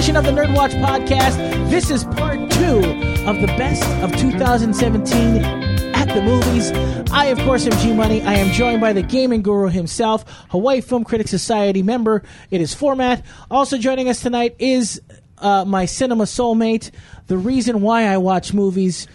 edition of the Nerd Watch podcast. This is part 2 of the best of 2017 at the movies. I, of course, am G-Money. I am joined by the gaming guru himself, Hawaii Film Critics Society member. It is Format. Also joining us tonight is my cinema soulmate, the reason why I watch movies,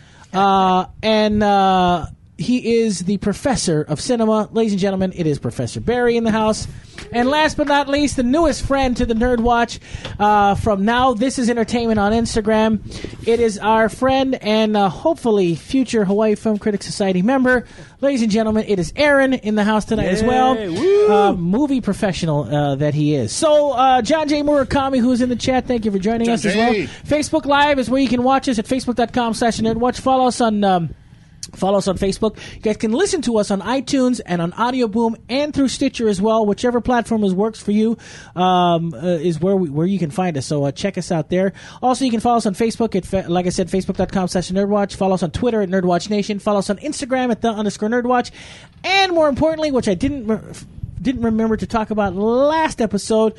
and he is the professor of cinema. Ladies and gentlemen, it is Professor Barry in the house. And last but not least, the newest friend to the Nerd Watch from Now This Is Entertainment on Instagram. It is our friend and hopefully future Hawaii Film Critics Society member. Ladies and gentlemen, it is Aaron in the house tonight as well. Movie professional that he is. So, John J. Murakami, who's in the chat, thank you for joining us as well. Facebook Live is where you can watch us at facebook.com/nerdwatch. Follow us on Facebook. You guys can listen to us on iTunes and on Audio Boom and through Stitcher as well. Whichever platform works for you is where you can find us. So check us out there. Also, you can follow us on Facebook at, like I said, facebook.com/nerdwatch. Follow us on Twitter at Nerdwatch Nation. Follow us on Instagram at _Nerdwatch. And more importantly, which I didn't remember to talk about last episode,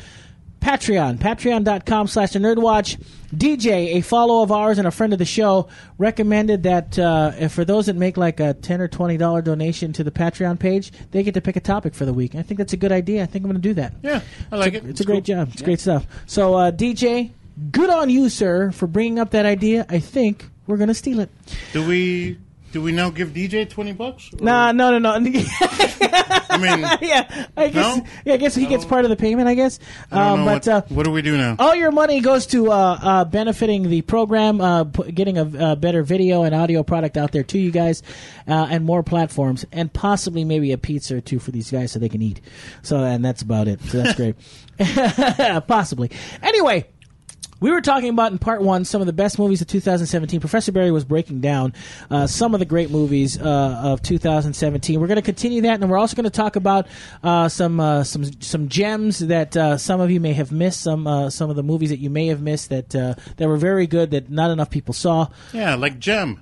patreon.com/nerdwatch. DJ, a follow of ours and a friend of the show, recommended that for those that make like a $10 or $20 donation to the Patreon page, they get to pick a topic for the week. I think that's a good idea. I think I'm going to do that. Yeah, I like it. It's a great job. It's great stuff. So, DJ, good on you, sir, for bringing up that idea. I think we're going to steal it. Do we now give DJ $20? Nah, no. I mean, I guess he gets part of the payment. I guess. What do we do now? All your money goes to benefiting the program, getting a better video and audio product out there to you guys, and more platforms, and possibly maybe a pizza or two for these guys so they can eat. So, and that's about it. So that's great. Possibly. Anyway. We were talking about in part 1 some of the best movies of 2017. Professor Barry was breaking down some of the great movies of 2017. We're going to continue that, and we're also going to talk about some gems that some of you may have missed. Some of the movies that you may have missed that were very good that not enough people saw. Yeah, like Gem.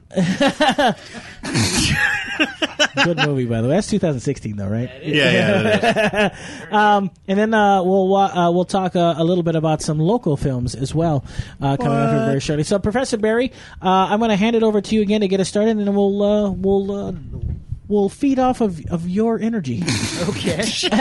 Good movie, by the way. That's 2016, though, right? Yeah. And then we'll talk a little bit about some local films as well coming up here very shortly. So, Professor Barry, I'm going to hand it over to you again to get us started, and then we'll feed off of your energy. Okay.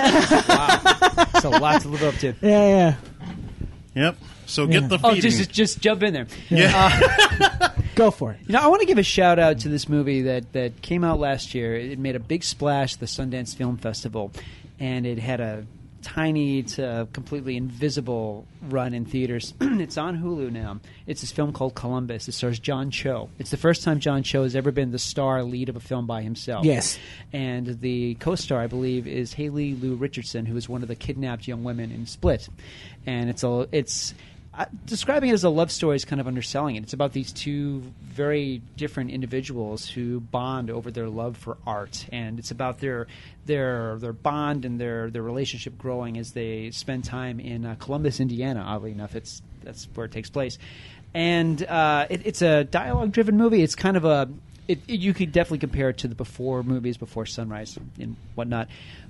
Wow. It's a lot to live up to. Yeah. Yep. So get the feeding. Just jump in there. Yeah. Go for it. I want to give a shout out to this movie that came out last year. It made a big splash at the Sundance Film Festival, and it had a tiny to completely invisible run in theaters. It's on Hulu now. It's this film called Columbus. It stars John Cho. It's the first time John Cho has ever been the star lead of a film by himself. Yes. And the co-star, I believe, is Haley Lou Richardson, who is one of the kidnapped young women in Split. And it's describing it as a love story is kind of underselling it. It's about these two very different individuals who bond over their love for art, and it's about their bond and their relationship growing as they spend time in Columbus, Indiana. Oddly enough, that's where it takes place, and it's a dialogue-driven movie. It's kind of you could definitely compare it to the before movies, Before Sunrise and whatnot.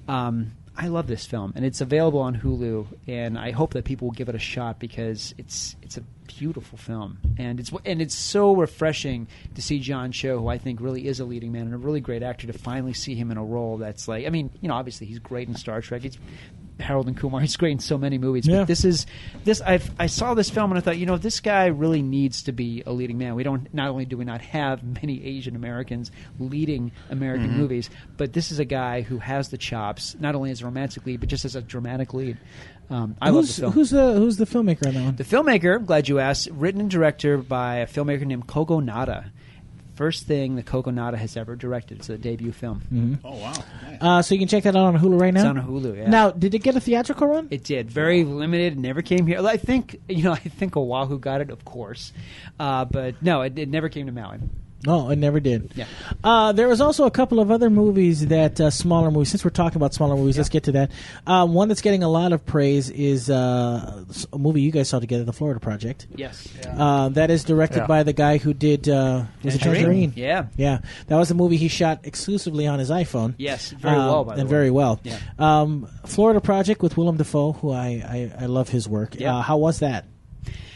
I love this film, and it's available on Hulu, and I hope that people will give it a shot because it's a beautiful film, and it's so refreshing to see John Cho, who I think really is a leading man and a really great actor, to finally see him in a role that's like, I mean, obviously he's great in Star Trek. He's Harold and Kumar. He's great in so many movies. Yeah. But I saw this film and I thought, this guy really needs to be a leading man. Not only do we not have many Asian Americans leading American movies, but this is a guy who has the chops, not only as a romantic lead, but just as a dramatic lead. I love the film. Who's the filmmaker on that one? The filmmaker, I'm glad you asked, written and directed by a filmmaker named Kogo Nada. First thing that Kogo Nada has ever directed. It's a debut film. Mm-hmm. Oh, wow. Nice. So you can check that out on Hulu right now? It's on Hulu, yeah. Now, did it get a theatrical run? It did. Very limited. It never came here. I think Oahu got it, of course. But no, it never came to Maui. No, it never did. Yeah. There was also a couple of other movies that smaller movies. Since we're talking about smaller movies, let's get to that. One that's getting a lot of praise is a movie you guys saw together, The Florida Project. Yes. That is directed by the guy who did was it Tangerine? Yeah. Yeah. That was a movie he shot exclusively on his iPhone. Yes, very well, by the way. And very well. Yeah. Florida Project with Willem Dafoe, who I love his work. Yeah. How was that?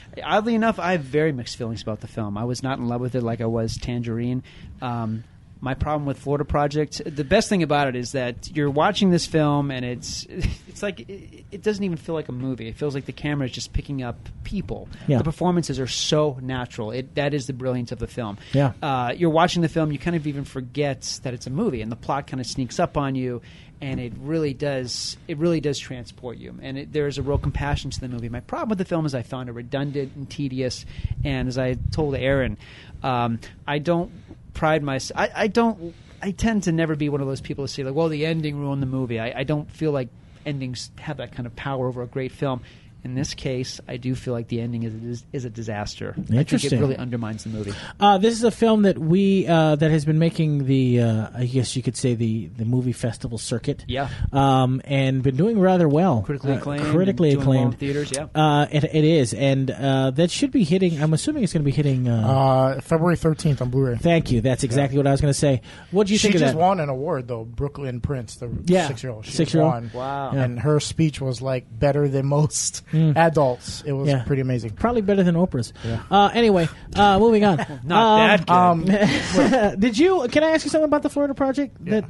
Oddly enough, I have very mixed feelings about the film. I was not in love with it like I was Tangerine. My problem with Florida Project, the best thing about it is that you're watching this film and it's like it doesn't even feel like a movie. It feels like the camera is just picking up people. Yeah. The performances are so natural. That is the brilliance of the film. Yeah. You're watching the film, you kind of even forget that it's a movie, and the plot kind of sneaks up on you, and it really does transport you. And there's a real compassion to the movie. My problem with the film is I found it redundant and tedious, and as I told Aaron, I don't pride myself. I tend to never be one of those people to say, like, well, the ending ruined the movie. I don't feel like endings have that kind of power over a great film. In this case, I do feel like the ending is a disaster. I think it really undermines the movie. This is a film that that has been making the I guess you could say the movie festival circuit. Yeah. And been doing rather well. Critically acclaimed. Critically doing well in acclaimed. theaters, yeah. It is, and that should be hitting. I'm assuming it's going to be hitting February 13th on Blu-ray. Thank you. That's exactly what I was going to say. What do you think of that? She just won an award though, Brooklyn Prince, the 6-year-old. She 6-year-old. won. Wow. Yeah. And her speech was like better than most adults. It was pretty amazing. Probably better than Oprah's. Yeah. Anyway, moving on. Not that good. Did you? Can I ask you something about the Florida Project? Yeah.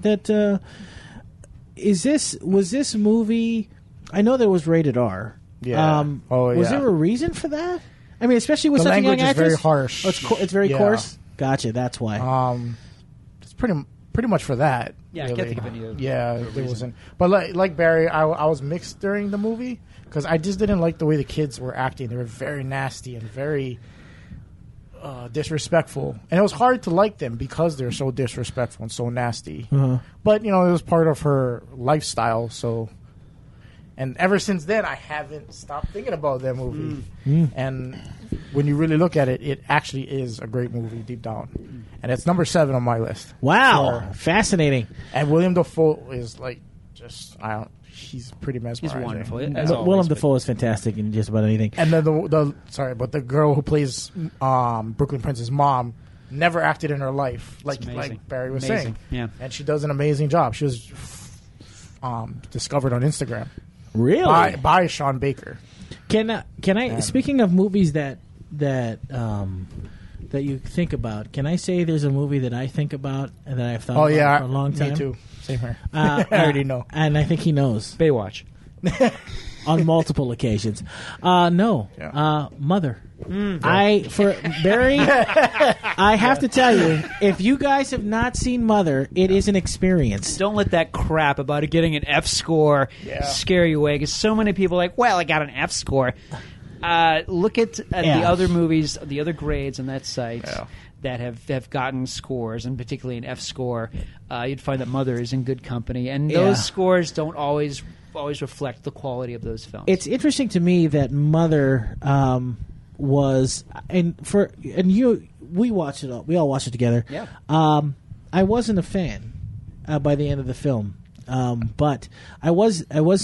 Was this movie? I know there was rated R. Yeah. Was there a reason for that? I mean, especially with the such a young language is actress. very harsh. Oh, it's very coarse. Gotcha. That's why. It's pretty much for that. Yeah, really. I can't think of any other there reason. wasn't. But like Barry, I was mixed during the movie because I just didn't like the way the kids were acting. They were very nasty and very disrespectful, and it was hard to like them because they're so disrespectful and so nasty. But it was part of her lifestyle. So, and ever since then, I haven't stopped thinking about that movie. And when you really look at it, it actually is a great movie deep down, and it's number 7 on my list. Wow, fascinating. And William Dafoe is like he's pretty mesmerizing. He's wonderful. Willem Dafoe is fantastic in just about anything. And then but the girl who plays Brooklyn Prince's mom never acted in her life, like Barry was saying. Yeah. And she does an amazing job. She was discovered on Instagram. Really? By Sean Baker. Can I? Speaking of movies that you think about, can I say there's a movie that I think about and that I've thought about for a long time? Me too. Same here. I already know. And I think he knows. Baywatch. On multiple occasions. No. Yeah. Mother. For Barry, I have to tell you, if you guys have not seen Mother, it is an experience. Don't let that crap about it getting an F score scare you away, because so many people are like, well, I got an F score. Look at the other movies, the other grades on that site that have gotten scores, and particularly an F score. You'd find that Mother is in good company, and those scores don't always reflect the quality of those films. It's interesting to me that Mother was, we watched it all. We all watched it together. Yeah. I wasn't a fan by the end of the film, but I was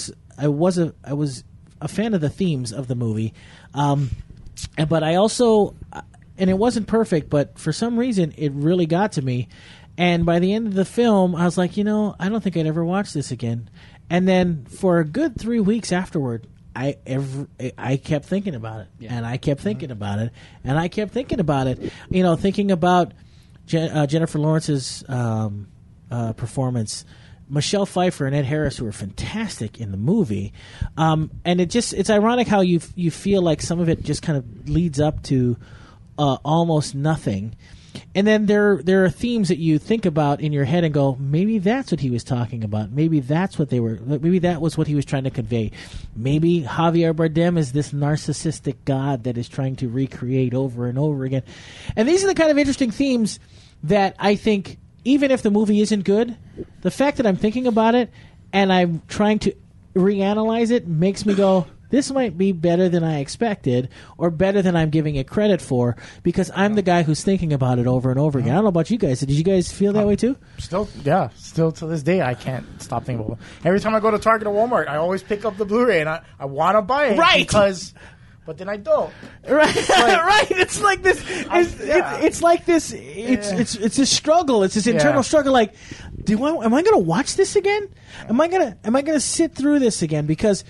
a fan of the themes of the movie, but I also, and it wasn't perfect, but for some reason it really got to me. And by the end of the film, I was like, I don't think I'd ever watch this again. And then for a good 3 weeks afterward, I kept thinking about it, and I kept thinking about it, and I kept thinking about it. Thinking about Jennifer Lawrence's performance, Michelle Pfeiffer and Ed Harris, who were fantastic in the movie, and it's ironic how you feel like some of it just kind of leads up to almost nothing. And then there are themes that you think about in your head and go, maybe that's what he was talking about. Maybe that's what maybe that was what he was trying to convey. Maybe Javier Bardem is this narcissistic god that is trying to recreate over and over again. And these are the kind of interesting themes that I think, even if the movie isn't good, the fact that I'm thinking about it and I'm trying to reanalyze it makes me go, this might be better than I expected, or better than I'm giving it credit for, because I'm the guy who's thinking about it over and over again. I don't know about you guys. Did you guys feel that way too? Still to this day, I can't stop thinking about it. Every time I go to Target or Walmart, I always pick up the Blu-ray, and I want to buy it because... But then I don't. Right, right. It's like this. It's like this. It's a struggle. It's this internal struggle. Like, am I going to watch this again? Am I going to sit through this again? Because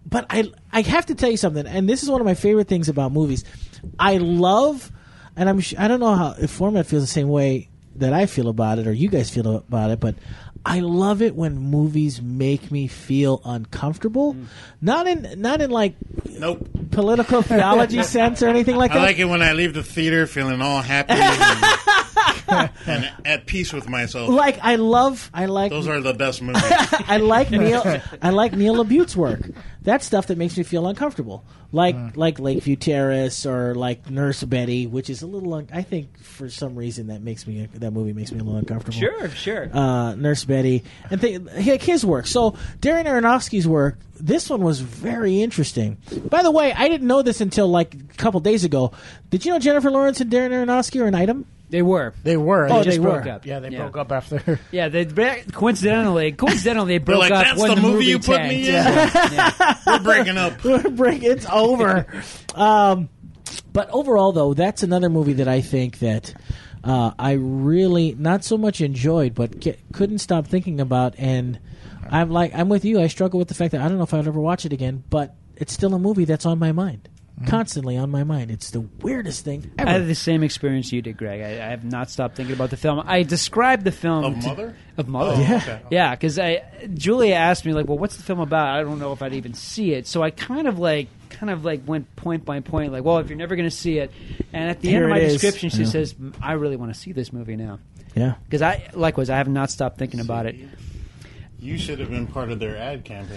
but I have to tell you something, and this is one of my favorite things about movies. I love, and I don't know if Format feels the same way that I feel about it, or you guys feel about it, but I love it when movies make me feel uncomfortable. Not in like Nope. political theology sense or anything like that. I like it when I leave the theater feeling all happy and at peace with myself. Like I like Those are the best movies. I like Neil LaBute's work. That's stuff that makes me feel uncomfortable. Like Lakeview Terrace or like Nurse Betty, which is a little. I think for some reason that movie makes me a little uncomfortable. Sure. Nurse Betty and his work. So Darren Aronofsky's work. This one was very interesting. By the way, I didn't know this until like a couple days ago. Did you know Jennifer Lawrence and Darren Aronofsky are an item? They were. Oh, They just they broke were. up. Yeah, they broke up after. Yeah, they coincidentally they broke like, up that's when the the movie you put tanked. me in? We're breaking up. It's over. But overall, though, that's another movie that I think that I really not so much enjoyed, but couldn't stop thinking about. And I'm with you. I struggle with the fact that I don't know if I'd ever watch it again, but it's still a movie that's on my mind. Constantly on my mind. It's the weirdest thing ever. I had the same experience you did, Greg. I have not stopped thinking about the film. I described the film Of Mother? Of Mother. Oh, Yeah. okay. Yeah, because Julia asked me, like, well, what's the film about? I don't know if I'd even see it. So I kind of went point by point, like, well, if you're never going to see it. And at the Here end of my it is. description, she Yeah. says, I really want to see this movie now. Yeah. Because I have not stopped thinking about it. You should have been part of their ad campaign.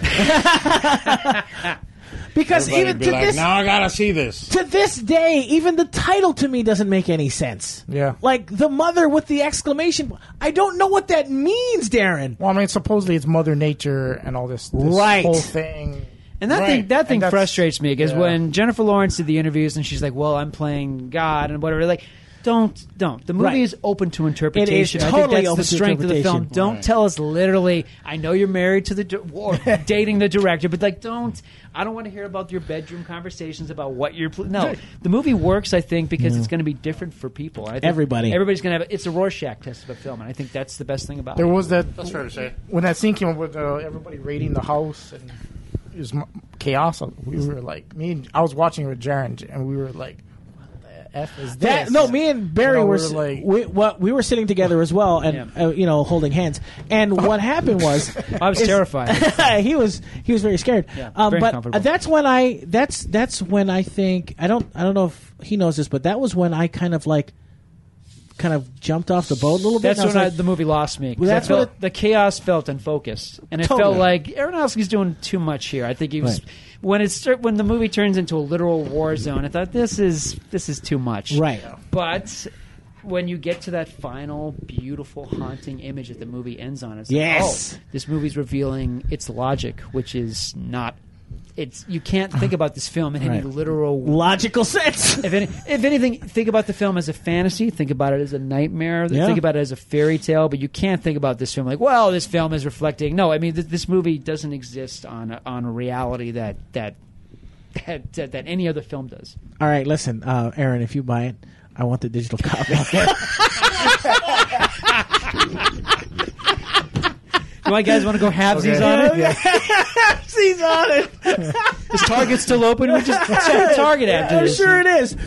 Because Everybody even be to like, this now I gotta see this. to this day, even the title to me doesn't make any sense. Yeah. Like the mother with the exclamation. I don't know what that means, Darren. Well, I mean, supposedly it's Mother Nature and all this Right. whole thing. And that Right. thing And that's- frustrates me because yeah. when Jennifer Lawrence did the interviews and she's like, well, I'm playing God and whatever, like, don't. The movie Right. is open to interpretation. I totally think open that's to the strength of the film. interpretation. Don't Right. tell us literally, I know you're married to or dating the director, but like, I don't want to hear about your bedroom conversations about what you're. No, the movie works, I think, because it's going to be different for people. I think everybody's going to have. It's a Rorschach test of a film, and I think that's the best thing about There it. was that That's fair to say. when that scene came up with everybody raiding the house and it was chaos. We were like, I was watching it with Jaren, and we were like, "What the f is this?" Me and Barry You know, were like- we were sitting together as well, and holding hands. And what happened was, I was terrified. he was very scared. Yeah, very but uncomfortable. that's when I think I don't know if he knows this, but that was when I kind of jumped off the boat a little bit. That's and I was when like, the movie lost me. 'Cause Well, that's I felt what the chaos felt unfocused, and it Totally. felt like Aronofsky's doing too much here. I think he was when the movie turns into a literal war zone. I thought this is too much. Right. But when you get to that final, beautiful, haunting image that the movie ends on, it's Yes. like, oh, this movie's revealing its logic, which is not. You can't think about this film in any Right. literal logical sense. if anything, think about the film as a fantasy. Think about it as a nightmare. Yeah. Think about it as a fairy tale. But you can't think about this film like, well, this film is reflecting. No, I mean, this movie doesn't exist on a reality that any other film does. All right, listen, Aaron, if you buy it, I want the digital copy. You guys want to go halvesies on it? He's on it. Is Target still open? We just check Target after I'm this. sure it is.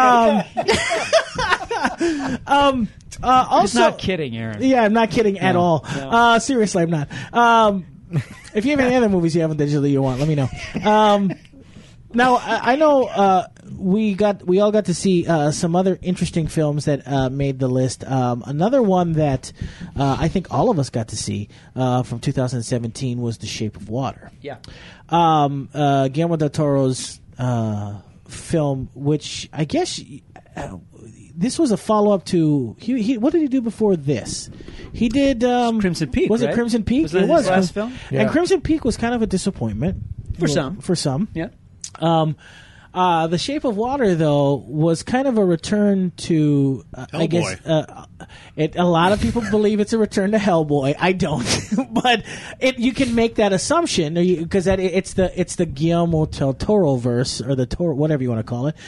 Also, He's not kidding, Aaron. Yeah, I'm not kidding at all. no. Seriously, I'm not. If you have any other movies you have digitally you want, let me know. Now I know we all got to see some other interesting films that made the list. Another one that I think all of us got to see from 2017 was The Shape of Water. Yeah. Guillermo del Toro's film, which I guess this was a follow up to. He what did he do before this? He did Crimson Peak. Was right? it Crimson Peak? Was that It was his last film? And Crimson Peak was kind of a disappointment For some. For some. Yeah. The Shape of Water, though, was kind of a return to, I guess, a lot of people believe it's a return to Hellboy. I don't, but you can make that assumption because it's the Guillermo del Toro verse or the Toro, whatever you want to call it.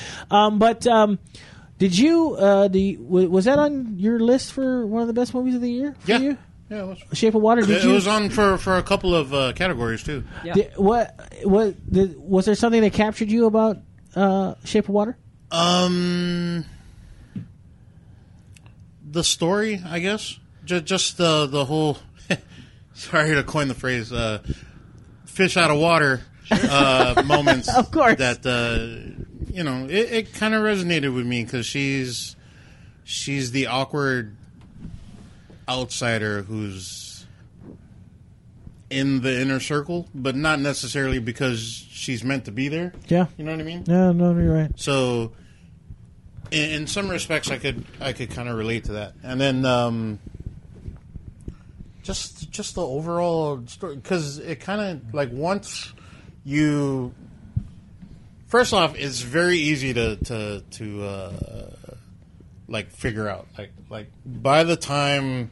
Did you was that on your list for one of the best movies of the year? For Yeah. you? Yeah, it was. Shape of Water. It was on for a couple of categories too. Yeah. Was there something that captured you about Shape of Water? The story, I guess. Just the whole. Sorry to coin the phrase, fish out of water moments. Of course. That it kind of resonated with me because she's the awkward outsider who's in the inner circle, but not necessarily because she's meant to be there. Yeah. You know what I mean? No, you're right. So, in some respects, I could kind of relate to that. And then, just the overall story, because it kind of like once you. First off, it's very easy to like figure out like by the time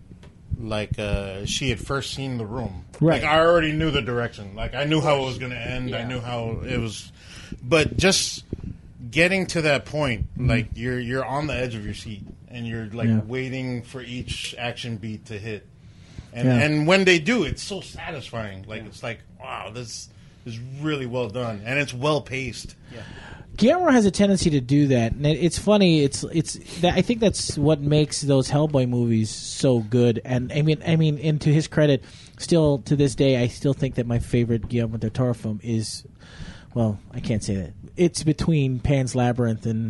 she had first seen the room, right? Like I already knew the direction. Like I knew how it was going to end. Yeah. I knew how it was, but just getting to that point, like you're on the edge of your seat and you're like waiting for each action beat to hit, and when they do, it's so satisfying. Like it's like wow, this is really well done and it's well paced. Yeah. Guillermo has a tendency to do that, and it's funny. I think that's what makes those Hellboy movies so good. And I mean, and to his credit, still to this day, I still think that my favorite Guillermo del Toro film is, well, I can't say that. It's between Pan's Labyrinth and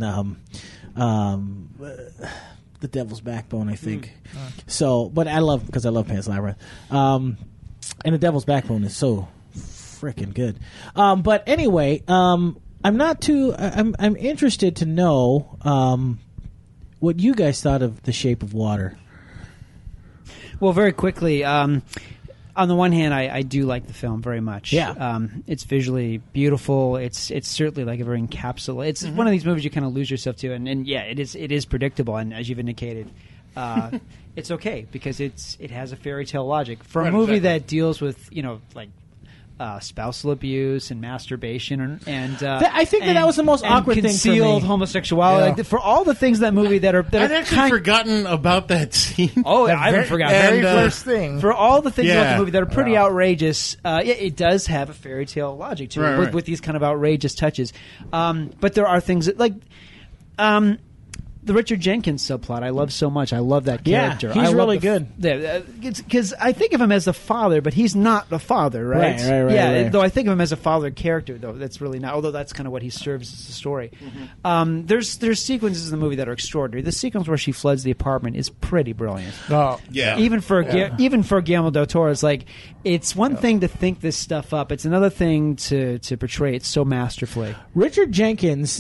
The Devil's Backbone, I think. So, but I love Pan's Labyrinth, and The Devil's Backbone is so freaking good. But anyway. I'm interested to know what you guys thought of The Shape of Water. Well, very quickly, on the one hand, I do like the film very much. Yeah. It's visually beautiful. It's certainly like a very encapsulated. It's one of these movies you kind of lose yourself to, and yeah, it is predictable. And as you've indicated, it's okay because it has a fairy tale logic for a movie that deals with like. Spousal abuse and masturbation and I think that was the most awkward thing for me. Concealed homosexuality, Yeah. like, for all the things in that movie that are I'd actually forgotten about that scene. Oh, I haven't forgotten. Very first thing. For all the things about the movie that are pretty Yeah. outrageous, it does have a fairy tale logic to it with these kind of outrageous touches. But there are things that, like, the Richard Jenkins subplot I love so much. I love that character. He's I love really good. Because I think of him as the father, but he's not the father, right? Right. Though I think of him as a father character, though that's really not. Although that's kind of what he serves as a story. There's sequences in the movie that are extraordinary. The sequence where she floods the apartment is pretty brilliant. Oh, Yeah. Even for Guillermo del Toro, it's like it's one thing to think this stuff up. It's another thing to portray it so masterfully. Richard Jenkins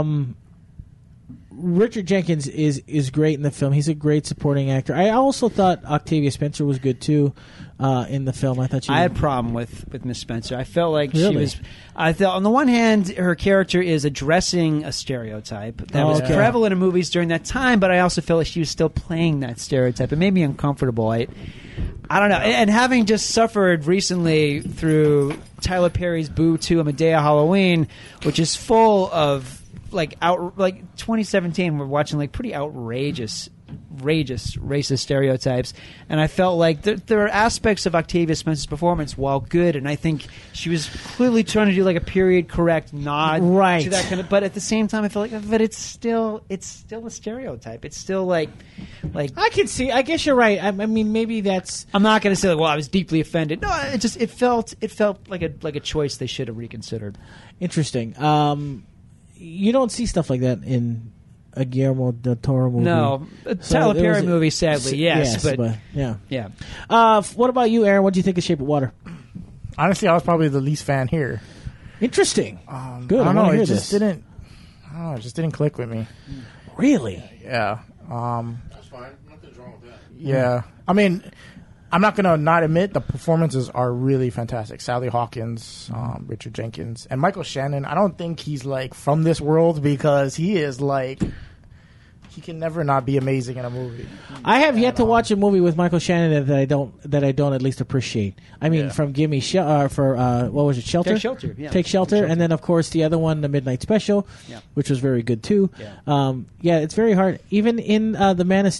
is great in the film. He's a great supporting actor. I also thought Octavia Spencer was good too in the film. I had a problem with Miss Spencer. I felt like Really? she was. I felt on the one hand her character is addressing a stereotype that was prevalent in movies during that time, but I also felt like she was still playing that stereotype. It made me uncomfortable. I don't know. And having just suffered recently through Tyler Perry's Boo 2 A Medea Halloween, which is full of like 2017, we're watching like pretty outrageous racist stereotypes, and I felt like there are aspects of Octavia Spencer's performance, while good, and I think she was clearly trying to do like a period correct nod to that kind of, but at the same time I feel like, but it's still a stereotype. It's still like I can see. I guess you're right. I mean, maybe that's. I'm not going to say like, well, I was deeply offended. No, it felt like a choice they should have reconsidered. Interesting. You don't see stuff like that in a Guillermo del Toro movie. No, Tyler Perry movie, sadly, yes, but yeah. What about you, Aaron? What do you think of Shape of Water? Honestly, I was probably the least fan here. Interesting. Good. I don't know. It just didn't. I don't know. It just didn't click with me. Really? Yeah. That's fine. Nothing's wrong with that. Yeah. I mean, I'm not gonna not admit the performances are really fantastic. Sally Hawkins, Richard Jenkins, and Michael Shannon. I don't think he's like from this world because he is like he can never not be amazing in a movie. I have yet to watch a movie with Michael Shannon that I don't at least appreciate. I mean, from Gimme for what was it, Shelter? Take Shelter, yeah. Take Shelter, and then of course the other one, The Midnight Special, which was very good too. Yeah, it's very hard. Even in The Man of Steel,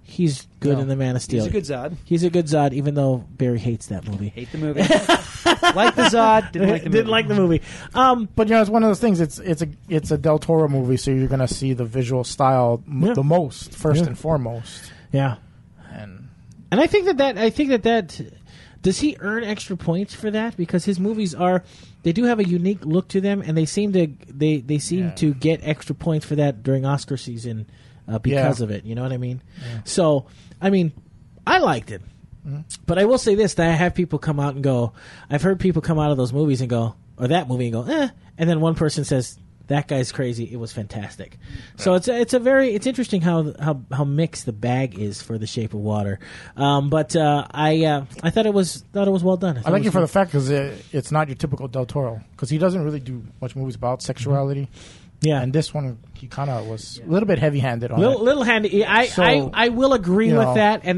he's good in the Man of Steel. He's a good Zod. He's a good Zod, even though Barry hates that movie. Hate the movie. Like the Zod, didn't like the movie. Didn't like the movie. But it's one of those things. It's a Del Toro movie, so you're going to see the visual style the most first and foremost. Yeah, and I think that does he earn extra points for that, because his movies they do have a unique look to them, and they seem to get extra points for that during Oscar season because of it. You know what I mean? Yeah. So I mean, I liked it. But I will say this, that I have people come out and go, I've heard people come out of those movies and go, or that movie and go, and then one person says, that guy's crazy, it was fantastic. So it's interesting how mixed the bag is for The Shape of Water. But I thought it was well done. I like it for the fact because it's not your typical Del Toro, because he doesn't really do much movies about sexuality. Yeah, and this one he kind of was a little bit heavy-handed on it. Little handy. I will agree with that, and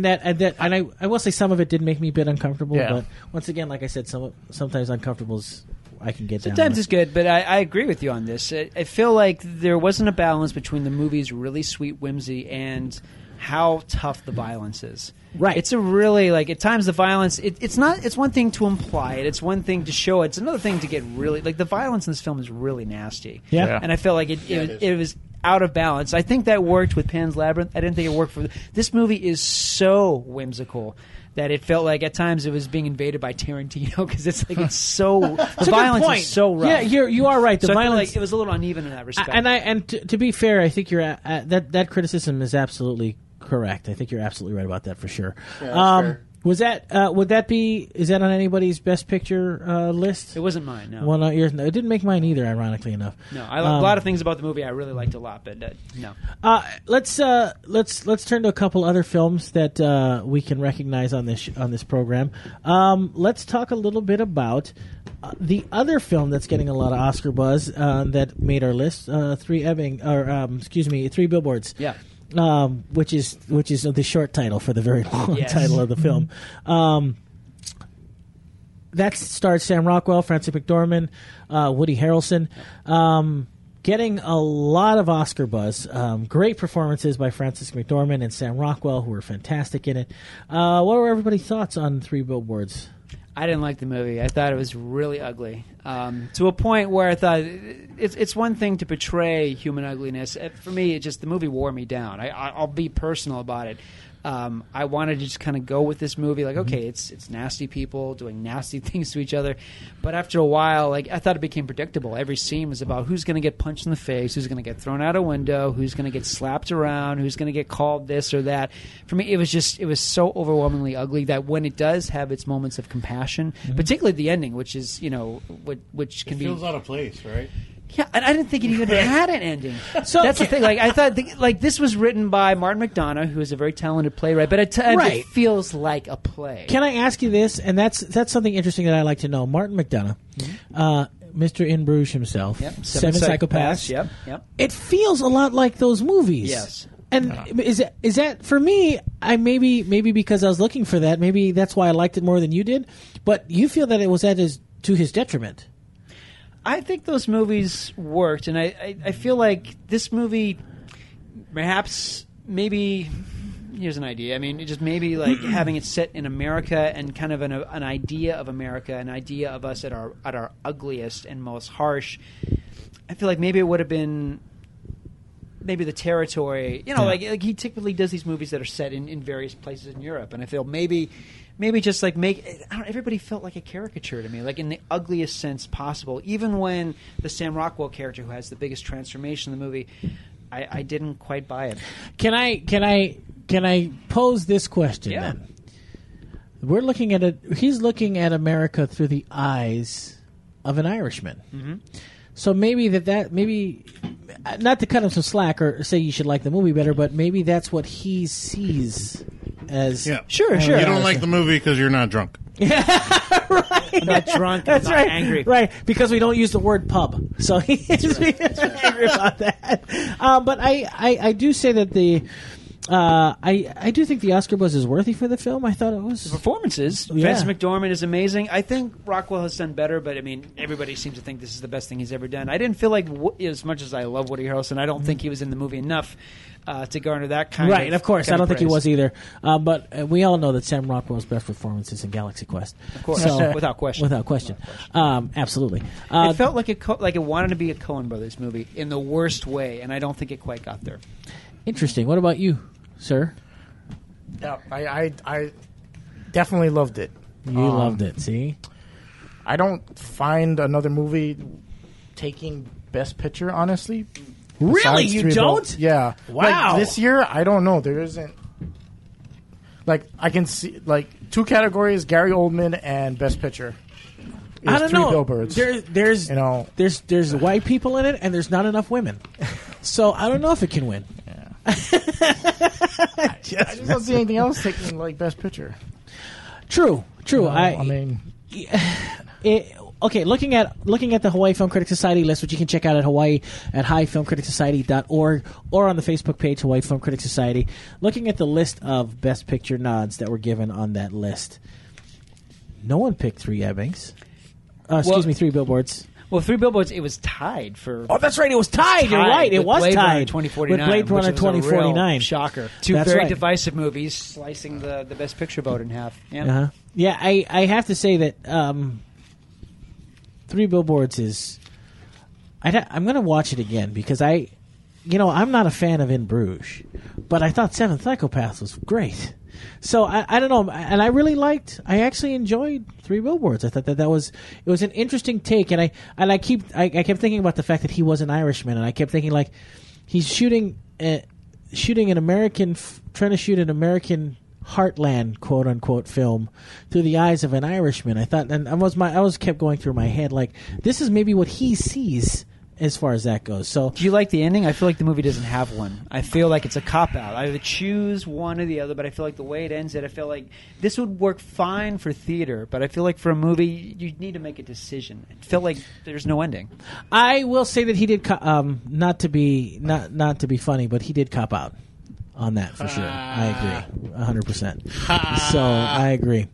I will say some of it did make me a bit uncomfortable. Yeah. But once again, like I said, sometimes uncomfortables I can get down. Sometimes it's good, but I agree with you on this. I feel like there wasn't a balance between the movie's really sweet whimsy and how tough the violence is. Right. It's a really, at times the violence, it's one thing to imply it, it's one thing to show it, it's another thing to get really, the violence in this film is really nasty. Yeah. And I felt like it was out of balance. I think that worked with Pan's Labyrinth. I didn't think it worked for this movie is so whimsical that it felt like at times it was being invaded by Tarantino, because it's so the violence is so rough. Yeah, you are right. The so violence, I feel like it was a little uneven in that respect. And to be fair, I think you're that criticism is absolutely correct. I think you're absolutely right about that for sure. Yeah, fair. Was that is that on anybody's best picture list? It wasn't mine. No. Well, it didn't make mine either. Ironically enough. No, a lot of things about the movie I really liked a lot, but no. Let's turn to a couple other films that we can recognize on this program. Let's talk a little bit about the other film that's getting a lot of Oscar buzz that made our list. Three Billboards. Yeah. Which is the short title for the very long title of the film. That stars Sam Rockwell, Frances McDormand, Woody Harrelson, getting a lot of Oscar buzz. Great performances by Frances McDormand and Sam Rockwell, who were fantastic in it. What were everybody's thoughts on Three Billboards? I didn't like the movie. I thought it was really ugly, to a point where I thought it's one thing to portray human ugliness. For me, the movie wore me down. I'll be personal about it. I wanted to just kind of go with this movie, okay, it's nasty people doing nasty things to each other. But after a while, I thought it became predictable. Every scene was about who's going to get punched in the face, who's going to get thrown out a window, who's going to get slapped around, who's going to get called this or that. For me, it was so overwhelmingly ugly that when it does have its moments of compassion, particularly the ending, which is, which can be... It feels out of place, right? Yeah, and I didn't think it even had an ending. So that's the thing. I thought, this was written by Martin McDonagh, who is a very talented playwright, but at times it feels like a play. Can I ask you this? And that's something interesting that I like to know. Martin McDonagh, Mr. In Bruges himself, Seven Psychopaths. Yep. It feels a lot like those movies. Yes. And is that for me? I maybe because I was looking for that. Maybe that's why I liked it more than you did. But you feel that it was to his detriment. I think those movies worked, and I feel like this movie, maybe here's an idea. I mean, just maybe having it set in America and kind of an idea of America, an idea of us at our ugliest and most harsh. I feel like maybe it would have been maybe the territory. Like he typically does these movies that are set in various places in Europe, and I feel maybe just everybody felt like a caricature to me, in the ugliest sense possible. Even when the Sam Rockwell character, who has the biggest transformation in the movie, I didn't quite buy it. Can I pose this question then? We're looking at he's looking at America through the eyes of an Irishman. Mm-hmm. So maybe maybe not to cut him some slack or say you should like the movie better, but maybe that's what he sees as. Yeah. Sure. You don't like the movie because you're not drunk. Yeah, right. I'm not drunk. That's I'm not right. Angry. Right, because we don't use the word pub, so he's angry about that. But I do say that I do think the Oscar buzz is worthy for the film. I thought it was. Performances. Yeah. Vince McDormand is amazing. I think Rockwell has done better, but I mean, everybody seems to think this is the best thing he's ever done. I didn't feel like, as much as I love Woody Harrelson, I don't think he was in the movie enough to garner that kind Right, of course. I don't think he praise. was either. But we all know that Sam Rockwell's best performance is in Galaxy Quest. Of course, without question. Without question. Absolutely. It felt like it wanted to be a Coen Brothers movie in the worst way, and I don't think it quite got there. Interesting. What about you, sir? Yeah, I definitely loved it. You loved it, see? I don't find another movie taking Best Picture, honestly. Really? Besides You Three don't? Yeah. Wow. Like, this year, I don't know. There isn't. Like, I can see, like, two categories, Gary Oldman and Best Picture. I don't Three know. Billboards. There's you know, there's white people in it, and there's not enough women. So I don't know if it can win. I just don't see anything else taking, like, Best Picture. True. I mean... Okay, looking at the Hawaii Film Critics Society list, which you can check out at hawaiifilmcriticsociety.org or on the Facebook page Hawaii Film Critics Society. Looking at the list of Best Picture nods that were given on that list, no one picked Three Ebbings. Three Billboards. Well, Three Billboards, it was tied for... Oh, that's right. It was tied. You're right. It was Blade Runner tied 2049, with Blade Runner which was a real 2049. Shocker. Two That's very right. divisive movies slicing the Best Picture vote in half. Yeah. Uh-huh. Yeah, I have to say that Three Billboards is... I'm going to watch it again because I'm not a fan of In Bruges, but I thought Seven Psychopaths was great. So I don't know, and I actually enjoyed Three Billboards. I thought it was an interesting take, and I kept thinking about the fact that he was an Irishman, and I kept thinking like he's trying to shoot an American heartland, quote unquote, film through the eyes of an Irishman. I thought, and I was kept going through my head like this is maybe what he sees as far as that goes. So, do you like the ending? I feel like the movie doesn't have one. I feel like it's a cop-out. I either choose one or the other, but I feel like the way it ends I feel like this would work fine for theater, but I feel like for a movie, you need to make a decision. It felt like there's no ending. I will say that he did, not to be funny, but he did cop out on that for sure. I agree, 100%. So I agree.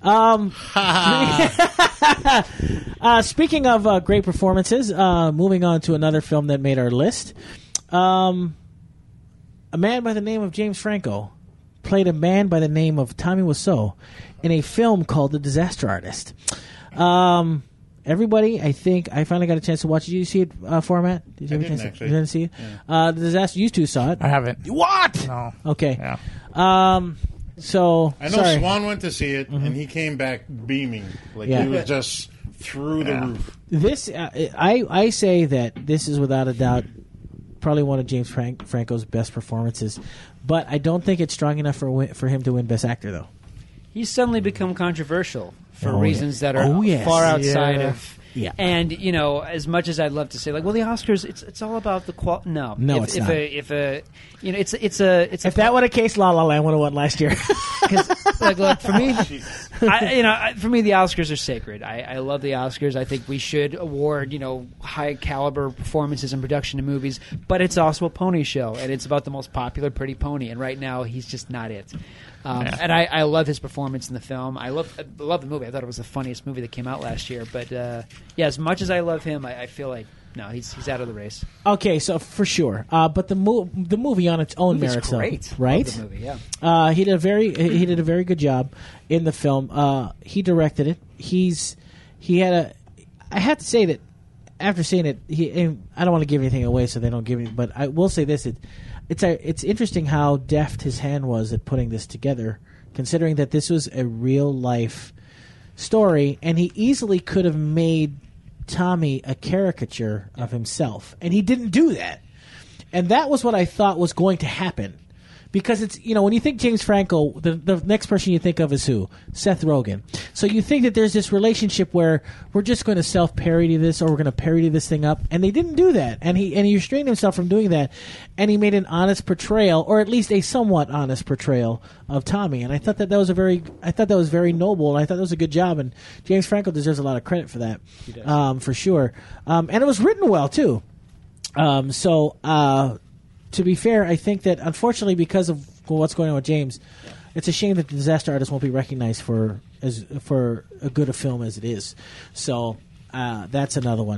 Speaking of great performances, moving on to another film that made our list. A man by the name of James Franco played a man by the name of Tommy Wiseau in a film called The Disaster Artist. Everybody, I think I finally got a chance to watch it. Did you see it, Format? Did you have a chance? Actually. You didn't see it? Yeah. The Disaster. You two saw it. I haven't. What? No. Okay. Yeah. So I know sorry. Swan went to see it, and he came back beaming. Like Yeah. he was just through the roof. This I say that this is without a doubt probably one of James Franco's best performances, but I don't think it's strong enough for him to win Best Actor though. He's suddenly become controversial for Oh, reasons yeah. that are Oh, yes. far outside Yeah. of. Yeah. And as much as I'd love to say, like, well, the Oscars, it's all about the quality. No, it's not. It's a If that were the case, La La Land would have won last year. like for me, for me, the Oscars are sacred. I love the Oscars. I think we should award high caliber performances and production in movies, but it's also a pony show, and it's about the most popular pretty pony. And right now, he's just not it. And I love his performance in the film. I love the movie. I thought it was the funniest movie that came out last year. But as much as I love him, I feel like no, he's out of the race. Okay, so for sure. But the movie on its own Movie's merits, though, great. right? Love the movie, yeah. He did a very good job in the film. He directed it. I have to say that after seeing it, I don't want to give anything away, so they don't give me. But I will say this: it's interesting how deft his hand was at putting this together, considering that this was a real life story, and he easily could have made Tommy a caricature of himself, and he didn't do that. And that was what I thought was going to happen. Because it's, when you think James Franco, the next person you think of is who? Seth Rogen. So you think that there's this relationship where we're just going to self-parody this, or we're going to parody this thing up, and they didn't do that. And he restrained himself from doing that, and he made an honest portrayal, or at least a somewhat honest portrayal of Tommy. And I thought that was very noble, and I thought that was a good job. And James Franco deserves a lot of credit for that, for sure. And it was written well too. To be fair, I think that unfortunately, because of what's going on with James. It's a shame that the Disaster Artist won't be recognized for a good a film as it is. So that's another one.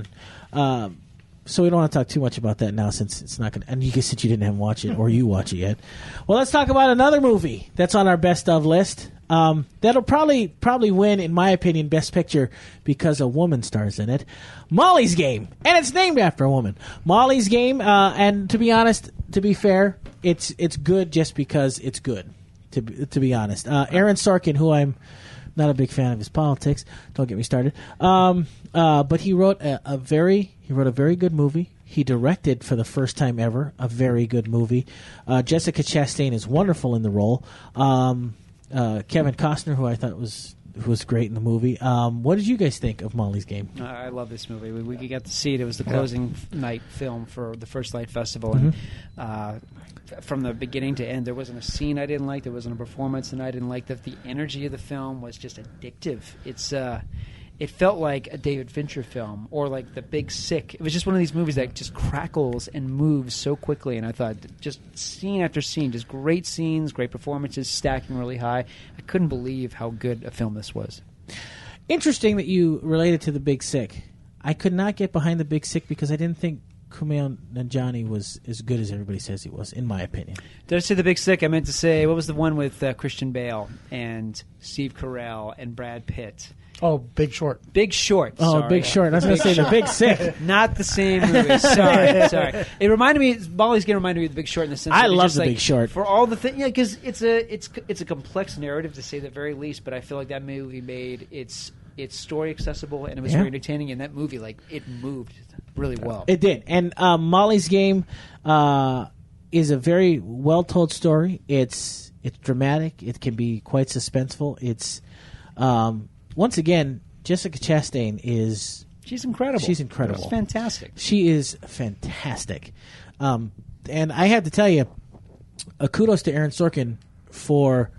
So we don't want to talk too much about that now, since it's not going to... And you since you didn't watch it, or you watch it yet. Well, let's talk about another movie that's on our best of list. That'll probably win, in my opinion, Best Picture because a woman stars in it. Molly's Game, and it's named after a woman. Molly's Game, and to be honest, to be fair, it's good just because it's good. To be honest, Aaron Sorkin, who I'm not a big fan of his politics, don't get me started. But he wrote a very good movie. He directed, for the first time ever, a very good movie. Jessica Chastain is wonderful in the role. Kevin Costner, who I thought was great in the movie. What did you guys think of Molly's Game? I love this movie. We got to see it. It was the closing night film for the First Light Festival, and from the beginning to end, there wasn't a scene I didn't like. There wasn't a performance that I didn't like. The energy of the film was just addictive. It felt like a David Fincher film, or like The Big Sick. It was just one of these movies that just crackles and moves so quickly, and I thought just scene after scene, just great scenes, great performances, stacking really high. I couldn't believe how good a film this was. Interesting that you related to The Big Sick. I could not get behind The Big Sick because I didn't think Kumail Nanjiani was as good as everybody says he was, in my opinion. Did I say The Big Sick? I meant to say, what was the one with Christian Bale and Steve Carell and Brad Pitt? Oh, Big Short. Big Short. Oh, sorry. Big Short. I was going to say The Big Sick. Not the same movie. Sorry. It reminded me. Molly's Game reminded me of The Big Short in the sense. I that love The Big Short for all the things. Yeah, because it's a complex narrative, to say the very least. But I feel like that movie made its story accessible, and it was very entertaining. And that movie, it moved really well. It did. And Molly's Game is a very well told story. It's dramatic. It can be quite suspenseful. It's once again, Jessica Chastain is... She's incredible. She's incredible. She's fantastic. She is fantastic. And I have to tell you, kudos to Aaron Sorkin for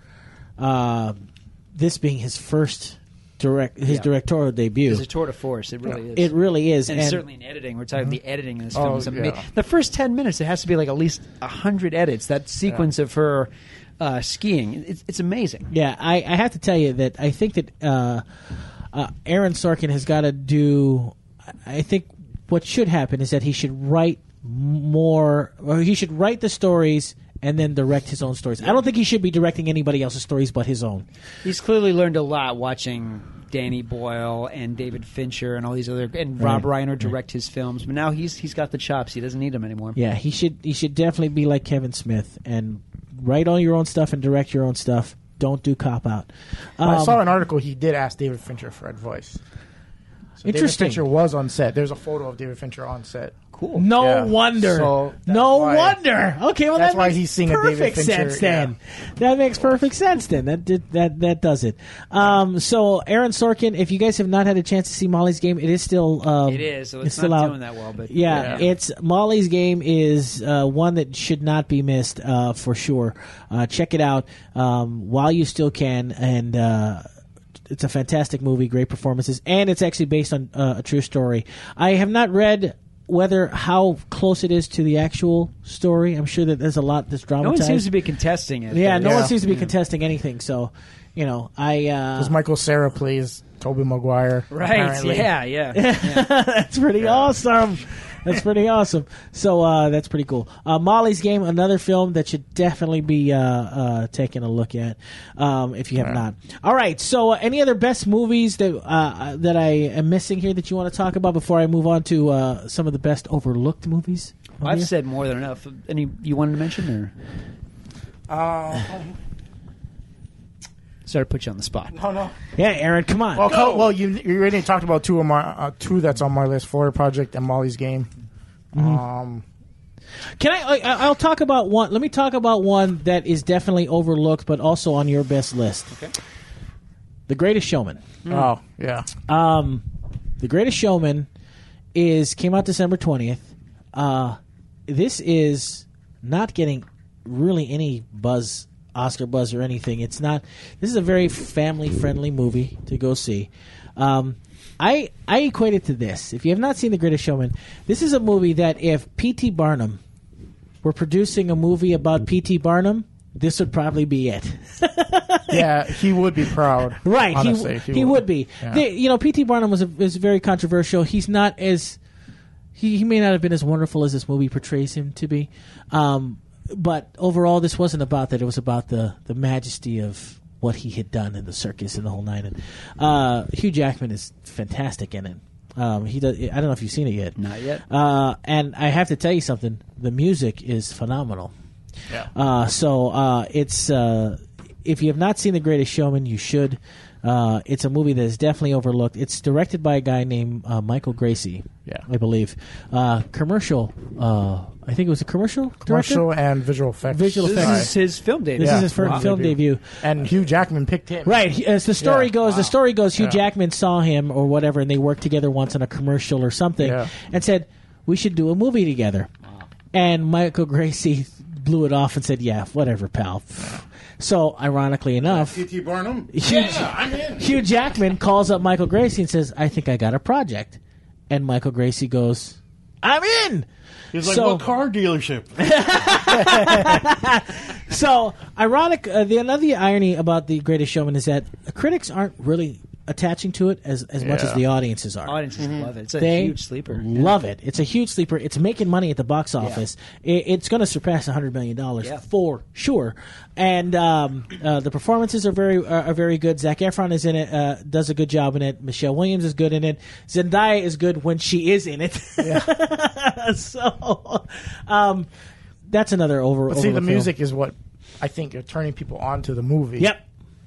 this being his first directorial debut. It's a tour de force. It really is. It really is. And certainly in editing. We're talking the editing in this film. Is yeah. The first 10 minutes, it has to be at least 100 edits. That sequence of her... skiing. It's amazing. Yeah, I have to tell you that I think that Aaron Sorkin has got to do... I think what should happen is that he should write more... Or he should write the stories and then direct his own stories. I don't think he should be directing anybody else's stories but his own. He's clearly learned a lot watching Danny Boyle and David Fincher and all these other... And Rob Reiner direct his films. But now he's got the chops. He doesn't need them anymore. Yeah, he should definitely be like Kevin Smith and... write all your own stuff and direct your own stuff. Don't do cop-out. I saw an article. He did ask David Fincher for advice. So Interesting. David Fincher was on set. There's a photo of David Fincher on set. Cool. No wonder. So wonder. Okay, well that's that why makes he's seeing a David perfect Fincher, sense then. That makes perfect sense then. That does it. So Aaron Sorkin, if you guys have not had a chance to see Molly's Game, it is still it is. So it's still not out. doing that well, but it's Molly's Game is one that should not be missed for sure. Check it out while you still can, and it's a fantastic movie, great performances, and it's actually based on a true story. I have not read how close it is to the actual story. I'm sure that there's a lot that's dramatized. No one seems to be contesting it. Yeah, no one seems to be contesting anything. So, because Michael Cera plays Tobey Maguire. Right. Apparently. Yeah. That's pretty awesome. That's pretty awesome. So that's pretty cool. Molly's Game, another film that should definitely be taking a look at if you have not. All right. So any other best movies that I am missing here that you want to talk about before I move on to some of the best overlooked movies? I've said more than enough. Any you wanted to mention, or? Sorry to put you on the spot. No. Yeah, Aaron, come on. Well, you already talked about two of my two that's on my list: Florida Project and Molly's Game. Mm-hmm. Can I'll talk about one. Let me talk about one that is definitely overlooked, but also on your best list. Okay. The Greatest Showman. Oh yeah. The Greatest Showman came out December 20th. This is not getting really any Oscar buzz or anything. It's not. This is a very family-friendly movie to go see. I equate it to this. If you have not seen The Greatest Showman, this is a movie that if P.T. Barnum were producing a movie about P.T. Barnum, this would probably be it. Yeah, he would be proud. Right, Honestly, he would be. Yeah. P.T. Barnum was very controversial. He's not as he may not have been as wonderful as this movie portrays him to be, but overall, this wasn't about that. It was about the majesty of what he had done in the circus and the whole nine. And Hugh Jackman is fantastic in it. He does. I don't know if you've seen it yet. Not yet. And I have to tell you something. The music is phenomenal. Yeah. So it's if you have not seen The Greatest Showman, you should. It's a movie that is definitely overlooked. It's directed by a guy named Michael Gracie, I believe. Commercial. I think it was a commercial Commercial director? and visual effects. Visual This effects. is his film debut. This is his first film debut. And Hugh Jackman picked him. Right. As the story goes, Hugh Yeah. Jackman saw him or whatever, and they worked together once on a commercial or something, and said, "We should do a movie together." And Michael Gracie blew it off and said, "Yeah, whatever, pal." So, ironically enough, P.T. Barnum? I'm in. Hugh Jackman calls up Michael Gracie and says, "I think I got a project." And Michael Gracie goes, "I'm in." He's like, So- what car dealership? So, ironic, another irony about The Greatest Showman is that critics aren't really attaching to it as much as the audiences are. Audiences love it. It's a They huge sleeper. love it. It's a huge sleeper. It's making money at the box office. It's going to surpass $100 million for sure. And the performances are very good. Zac Efron is in it, does a good job in it. Michelle Williams is good in it. Zendaya is good when she is in it. So that's another But see, the film. music is what I think are turning people on to the movie. Yep.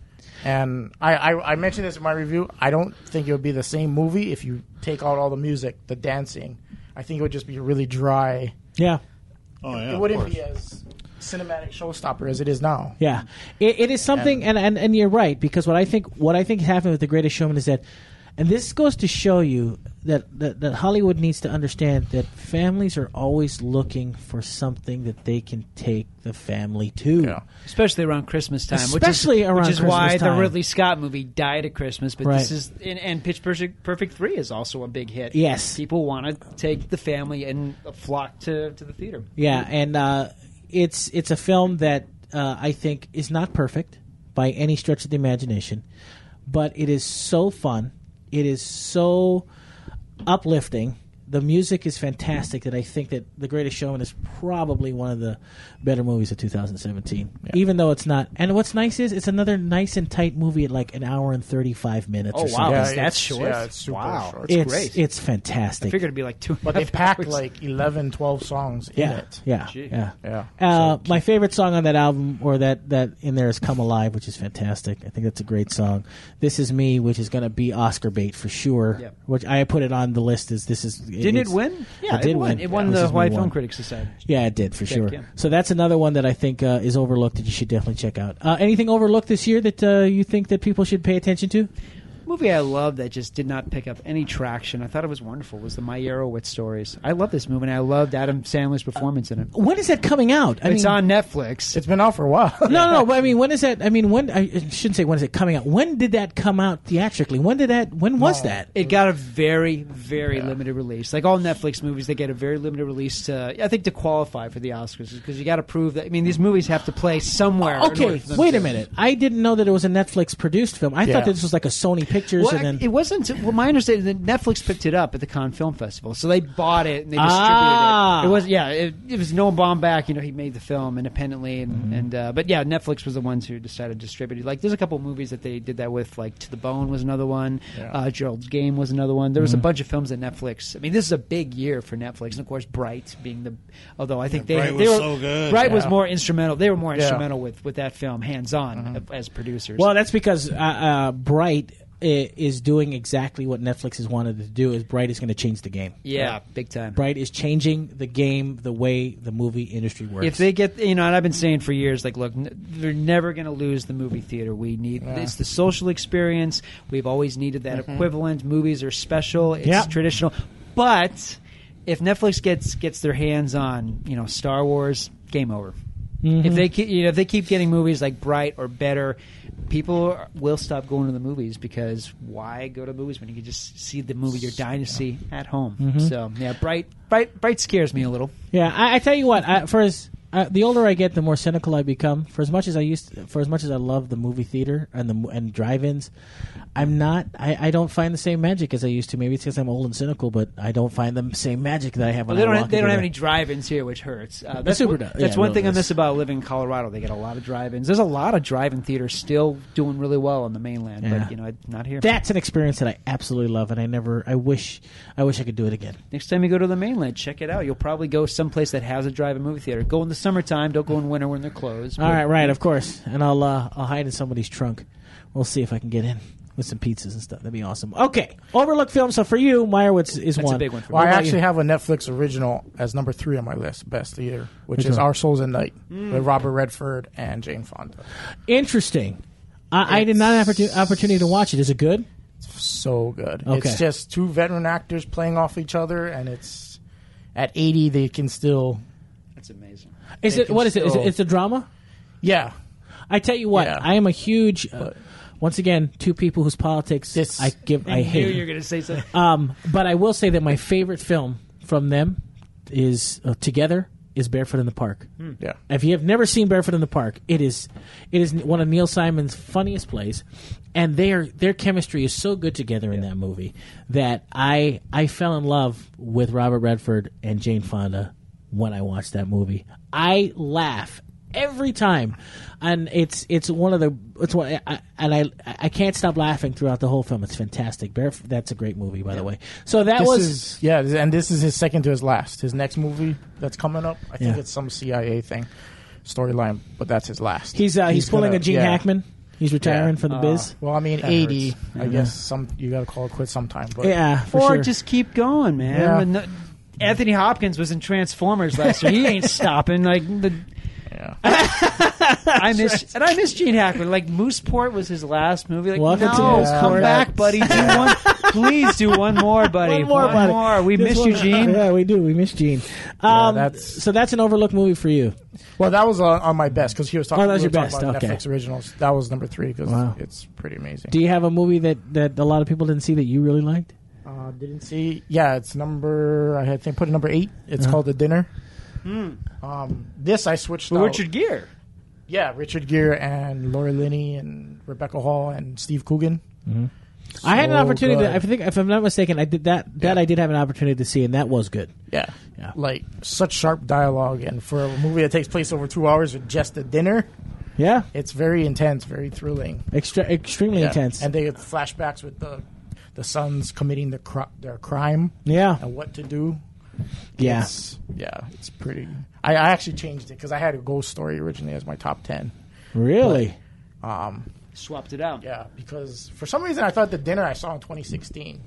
And I mentioned this in my review. I don't think it would be the same movie if you take out all the music, the dancing. I think it would just be really dry. Yeah. Oh, yeah. It wouldn't be as cinematic showstopper as it is now. Yeah, it is something, and you're right, because what I think happened with The Greatest Showman is that, and this goes to show you that Hollywood needs to understand that families are always looking for something that they can take the family to. Yeah. Especially around Christmas time. Especially around which is Christmas why time. the Ridley Scott movie died at Christmas. But Right. this is and Pitch Perfect 3 is also a big hit. Yes. People want to take the family and flock to the theater. Yeah, and it's a film that I think is not perfect by any stretch of the imagination, but it is so fun. It is so uplifting. The music is fantastic that I think that The Greatest Showman is probably one of the better movies of 2017. Even though it's not. And what's nice is it's another nice and tight movie at like an hour and 35 minutes Oh, or wow. something. That's it's- short? Yeah, it's super Wow. short. It's great. It's fantastic. I figured it'd be like 2.5 But they packed hours. like 11, 12 songs in it. Yeah, Gee. yeah. Yeah. My favorite song on that album, or that in there, is "Come Alive," which is fantastic. I think that's a great song. "This Is Me," which is going to be Oscar bait for sure. Yep. Which I put it on the list. Didn't it win? Yeah, it did won. win. It won This the Is Me Hawaii won. Film Critics Society. Yeah, it did for sure. yeah. So that's another one that I think is overlooked that you should definitely check out. Anything overlooked this year that you think that people should pay attention to? Movie I love that just did not pick up any traction. I thought it was wonderful. Was the Meyerowitz stories. I love this movie, and I loved Adam Sandler's performance in it. When is that coming out? It's on Netflix. It's been out for a while. No. But I mean, when is that? I mean, when I shouldn't say when is it coming out. When did that come out theatrically? When was that? It got a very, very limited release. Like all Netflix movies, they get a very limited release I think to qualify for the Oscars, because you got to prove that. I mean, these movies have to play somewhere. in order Okay, for them wait to- a minute. I didn't know that it was a Netflix produced film. I thought Yeah. this was like a Sony Pictures, Well, and then it wasn't. Well, my understanding is that Netflix picked it up at the Cannes Film Festival, so they bought it and they distributed it. It was it was Noah Baumbach. You know, he made the film independently, and but yeah, Netflix was the ones who decided to distribute it. Like, there's a couple of movies that they did that with. Like To the Bone was another one. Gerald's Game was another one. There was a bunch of films that Netflix. I mean, this is a big year for Netflix, and of course, Bright being the. Although I think Bright they was were so good. Bright was Yeah. more instrumental. They were more Yeah. instrumental with that film, hands on as producers. well, that's because Bright is doing exactly what Netflix has wanted to do. Is Bright is going to change the game. yeah, big time. Bright is changing the game, the way the movie industry works. If they get, and I've been saying for years, like, look, they're never going to lose the movie theater. We need it's the social experience. We've always needed that equivalent. Movies are special. It's traditional, but if Netflix gets their hands on Star Wars, game over. If they keep getting movies like Bright or better, people will stop going to the movies, because why go to movies when you can just see the movie you're dying to see at home? So yeah, Bright scares me a little. Yeah, I tell you what, for as the older I get, the more cynical I become. For as much as I love the movie theater and drive-ins, I'm not. I don't find the same magic as I used to. Maybe it's because I'm old and cynical, but I don't find the same magic that I have when they I don't. walk They don't into have the- any drive-ins here, which hurts. That's super. That's one thing I miss about living in Colorado. They get a lot of drive-ins. There's a lot of drive-in theaters still doing really well on the mainland, Yeah. but not here. That's an experience that I absolutely love, and I wish I could do it again. Next time you go to the mainland, check it out. You'll probably go someplace that has a drive-in movie theater. Go in the summertime. Don't go in winter when they're closed. All right, of course, and I'll hide in somebody's trunk. We'll see if I can get in with some pizzas and stuff. That'd be awesome. Okay, overlooked film. So for you, Meyerowitz is That's one. a big one for me. Well, I What about actually you? have a Netflix original as number 3 on my list, best of the year, which Which is one? Our Souls at Night with Robert Redford and Jane Fonda. Interesting. I did not have opportunity to watch it. Is it good? So good. Okay. It's just 2 veteran actors playing off each other, and it's at 80 they can still. That's amazing. Is They it can what is it? Is it? still- It's a drama. Yeah. I tell you what, Yeah. I am a huge. Once again, 2 people whose politics This- I I hate. knew you were going to say something. But I will say that my favorite film from them is together is Barefoot in the Park. Yeah. If you have never seen Barefoot in the Park, it is one of Neil Simon's funniest plays, and their chemistry is so good together in that movie that I fell in love with Robert Redford and Jane Fonda when I watched that movie. I laugh every time, and it's one of the I can't stop laughing throughout the whole film. It's fantastic. That's a great movie, by the way. So that And this is his second to his last. His next movie that's coming up, I think Yeah. it's some CIA thing, storyline, but that's his last. he's pulling gonna- a Gene yeah. Hackman. He's retiring Yeah. from the biz. Well, I mean, That 80. hurts. I guess you got to call it quits sometime. But Yeah, for Or sure. just keep going, man. Yeah. And Anthony Hopkins was in Transformers last year. He ain't stopping. yeah. I miss Gene Hackman. Like Mooseport was his last movie. Like, Welcome to no, Mooseport. come back, buddy. Please do one more, buddy. One more. We Just miss you, one- Gene. Yeah, we do. We miss Gene. So that's an overlooked movie for you. Well, that was on my best because he was talking. Oh, that was we your were talking best, about okay. Netflix originals. That was number 3 because Wow. it's pretty amazing. Do you have a movie that a lot of people didn't see that you really liked? Didn't see. Yeah, it's number. I think put it number 8. It's called The Dinner. This I switched. Well, out. Richard Gere. Yeah, Richard Gere and Laura Linney and Rebecca Hall and Steve Coogan. I had an So opportunity. good. I think, if I'm not mistaken, I did that. That I did have an opportunity to see, and that was good. Yeah. Yeah. Like such sharp dialogue, and for a movie that takes place over 2 hours with just a dinner, Yeah, it's very intense, very thrilling. extremely Yeah. intense. And they get flashbacks with the sons committing their crime yeah, and what to do. yeah. It's pretty. I actually changed it because I had a Ghost Story originally as my top 10. Really? Swapped it out. Yeah, because for some reason I thought The Dinner I saw in 2016.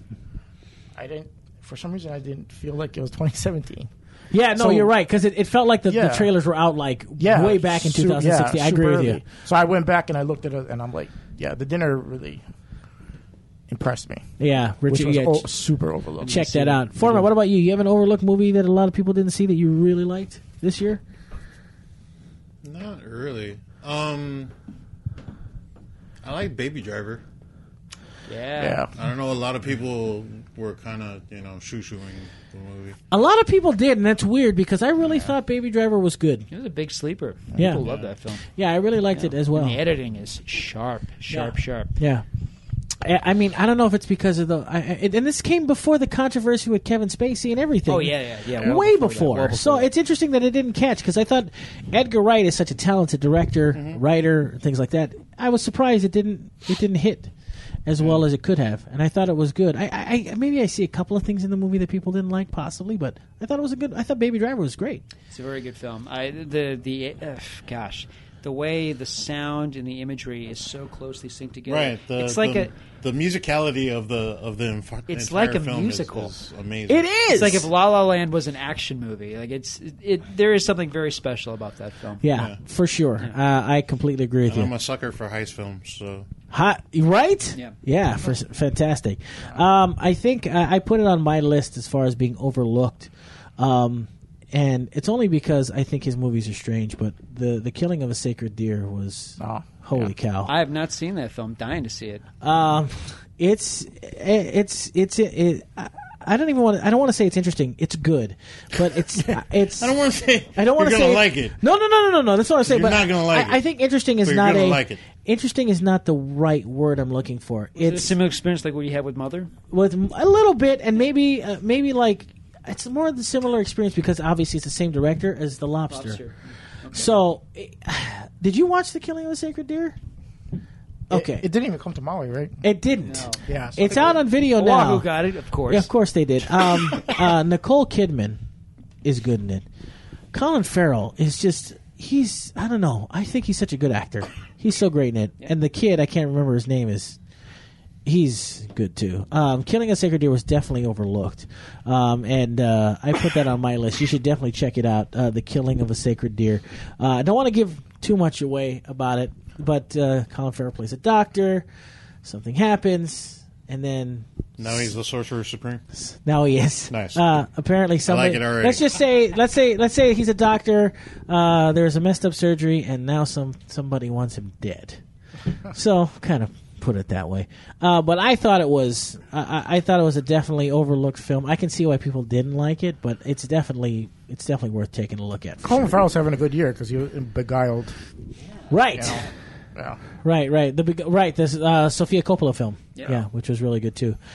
For some reason I didn't feel like it was 2017. Yeah, no, So- you're right because it felt like the Yeah. trailers were out like Yeah, way back in 2016. I super agree with early. you. So I went back and I looked at it and I'm like, yeah, The Dinner really impressed me. Yeah, Which Richard. was Yeah, super overlooked. check that out. Foreman, what about you? You have an overlooked movie that a lot of people didn't see that you really liked this year? Not really. I like Baby Driver. Yeah. I don't know. A lot of people were kind of, shoo-shooing the movie. A lot of people did, and that's weird because I really thought Baby Driver was good. It was a big sleeper. Yeah. People love that film. Yeah, I really liked it as well. And the editing is sharp. Yeah. Sharp. Yeah. I mean, I don't know if it's because of and this came before the controversy with Kevin Spacey and everything. Oh, yeah. Well Way that. before. Well So that. it's interesting that it didn't catch because I thought Edgar Wright is such a talented director, writer, things like that. I was surprised it didn't hit as well as it could have, and I thought it was good. I maybe I see a couple of things in the movie that people didn't like, possibly, but I thought it was a good. I thought Baby Driver was great. It's a very good film. The way the sound and the imagery is so closely synced together. Right. It's like the musicality of the It's entire like a film musical. is amazing. It is. It's like if La La Land was an action movie. Like there is something very special about that film. Yeah, for sure. I completely agree with And I'm you. a sucker for heist films, so Right? Yeah. Fantastic. I think I put it on my list as far as being overlooked. And it's only because I think his movies are strange, but the killing of a sacred deer was holy cow. I have not seen that film. Dying to see it. I don't want to say it's interesting. It's good, but it's. I don't want to say. I don't want to say. You're gonna like it. No. That's what I'm saying. You're but not gonna like it. I think interesting is But not you're gonna a. like it. Interesting is not the right word I'm looking for. It's a similar experience like what you had with Mother. With a little bit, and maybe like it's more of the similar experience because obviously it's the same director as The Lobster. Okay. So, did you watch The Killing of a Sacred Deer? Okay, It didn't even come to Maui, right? it didn't. No. Yeah. So It's out on video now. Oahu got it, of course. Yeah, of course they did. Nicole Kidman is good in it. Colin Farrell is just I don't know. I think he's such a good actor. He's so great in it. Yeah. And the kid, I can't remember his name, he's good too. Killing a Sacred Deer was definitely overlooked. And I put that on my list. You should definitely check it out, The Killing of a Sacred Deer. I don't want to give too much away about it, but Colin Farrell plays a doctor. Something happens, and then Now he's the Sorcerer Supreme. now he is. Nice. Apparently, somebody. I like it already. Let's say he's a doctor. There's a messed up surgery, and now somebody wants him dead. So, kind of put it that way. But I thought it was. I thought it was a definitely overlooked film. I can see why people didn't like it, but it's definitely worth taking a look at. For Colin sure. Farrell's having a good year because he was in Beguiled. Right. You know? Yeah. Right. This Sofia Coppola film. Yeah. Which was really good too.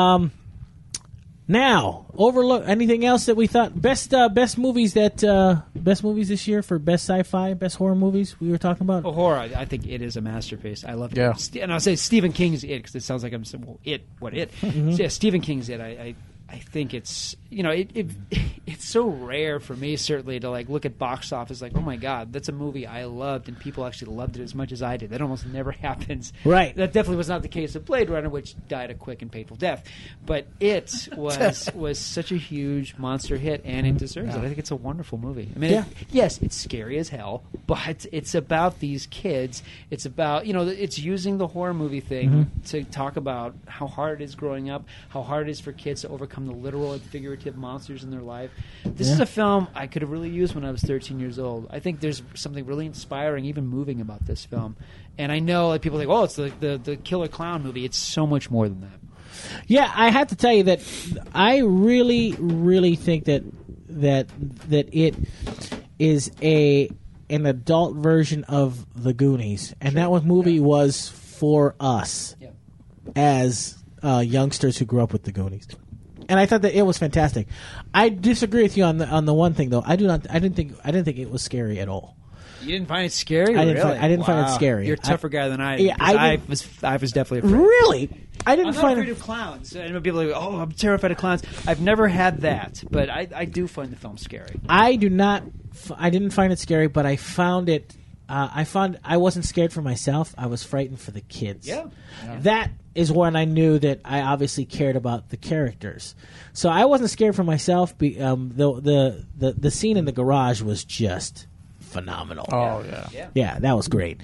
Now, overlook anything else that we thought best movies this year for best sci-fi, best horror movies we were talking about. Oh, horror! I think it is a masterpiece. I love it. Yeah. And I'll say Stephen King's It because it sounds like I'm saying, well, it. Mm-hmm. So, yeah, Stephen King's It. I think it's it's so rare for me certainly to like look at box office like, oh my god, that's a movie I loved and people actually loved it as much as I did. That almost never happens. Right. That definitely was not the case of Blade Runner, which died a quick and painful death. But it was such a huge monster hit, and it deserves it. I think it's a wonderful movie. I mean, Yeah. yes, it's scary as hell, but it's about these kids. It's about it's using the horror movie thing to talk about how hard it is growing up, how hard it is for kids to overcome the literal and figurative monsters in their life. This is a film I could have really used when I was 13 years old. I think there's something really inspiring, even moving about this film. And I know like people think, oh, it's the killer clown movie. It's so much more than that. Yeah, I have to tell you that I really, really think that it is an adult version of The Goonies, and that movie was for us Yeah. as youngsters who grew up with The Goonies. And I thought that it was fantastic. I disagree with you on the one thing though. I didn't think it was scary at all. You didn't find it scary? I didn't Really? I didn't find it Wow. scary. You're a tougher guy than I am. Yeah, because I was definitely afraid. Really? I didn't I'm not find afraid it. of clowns. And people are like, oh, I'm terrified of clowns. I've never had that, but I do find the film scary. I do not. I didn't find it scary, but I found it. I wasn't scared for myself. I was frightened for the kids. Yeah. That is when I knew that I obviously cared about the characters. So I wasn't scared for myself. The scene in the garage was just phenomenal. Oh yeah. Yeah, that was great.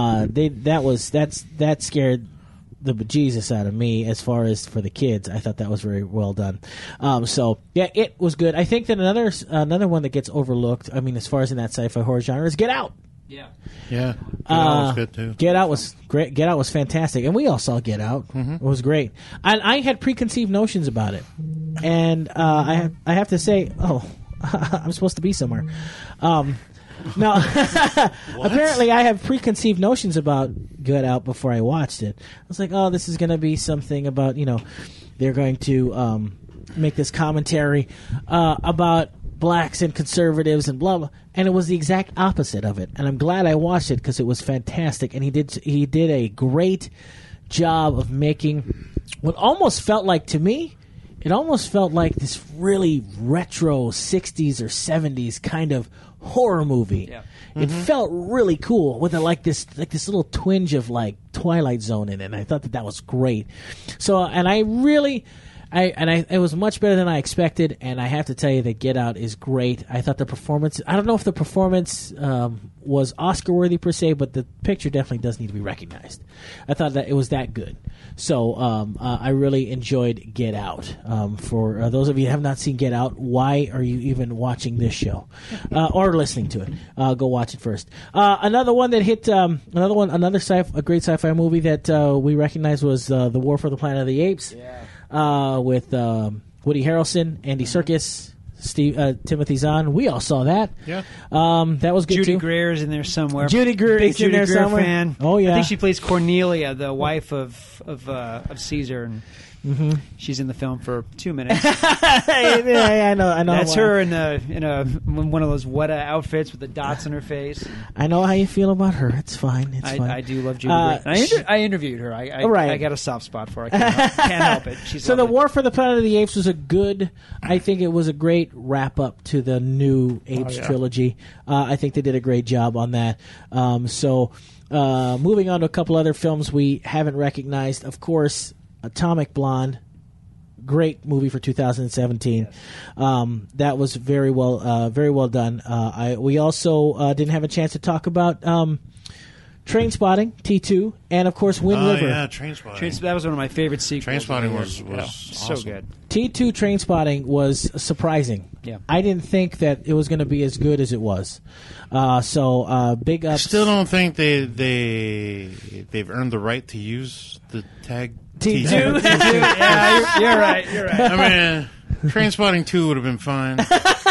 That scared the bejesus out of me as far as for the kids. I thought that was very well done. So yeah, it was good. I think that another one that gets overlooked, I mean, as far as in that sci-fi horror genre, is Get Out. Yeah. Yeah, that was good too. Get Out was great. Get Out was fantastic, and we all saw Get Out. It was great. And I had preconceived notions about it, and I have to say, I'm supposed to be somewhere. No, apparently I have preconceived notions about Get Out before I watched it. I was like, oh, this is going to be something about they're going to make this commentary about blacks and conservatives and blah blah, and it was the exact opposite of it. And I'm glad I watched it because it was fantastic, and he did a great job of making what almost felt like, to me, it almost felt like this really retro 60s or 70s kind of horror movie. Yeah. It felt really cool with this little twinge of like Twilight Zone in it. And I thought that was great. So, and it was much better than I expected, and I have to tell you that Get Out is great. I thought the performance, I don't know if the performance was Oscar-worthy per se, but the picture definitely does need to be recognized. I thought that it was that good. So I really enjoyed Get Out. For those of you who have not seen Get Out, why are you even watching this show or listening to it? Go watch it first. Another one that hit, a great sci-fi movie that we recognized was The War for the Planet of the Apes. Yeah. With Woody Harrelson, Andy Serkis, Timothy Zahn. We all saw that. Yeah. That was good Judy too. Greer's in there somewhere. Judy Greer Big is in Judy there Greer somewhere. fan. Oh yeah. I think she plays Cornelia, the wife of Caesar, and she's in the film for 2 minutes. I know. That's her in one of those Weta outfits with the dots on her face. I know how you feel about her. It's fine. It's fine. I do love Judy Greer. I interviewed her. I got a soft spot for her. I can't help it. She's so lovely. the War for the Planet of the Apes was I think it was a great wrap up to the new Apes trilogy. I think they did a great job on that. Moving on to a couple other films we haven't recognized. Of course, Atomic Blonde, great movie for 2017. Yes. That was very well done. We also didn't have a chance to talk about Trainspotting, T2, and of course Wind River. Yeah, Trainspotting. That was one of my favorite sequels. Trainspotting was so awesome. good. T2 Trainspotting was surprising. Yeah. I didn't think that it was going to be as good as it was. Big ups. I still don't think they've earned the right to use the tag T2. Yeah, you're right. I mean, Trainspotting 2 would have been fine.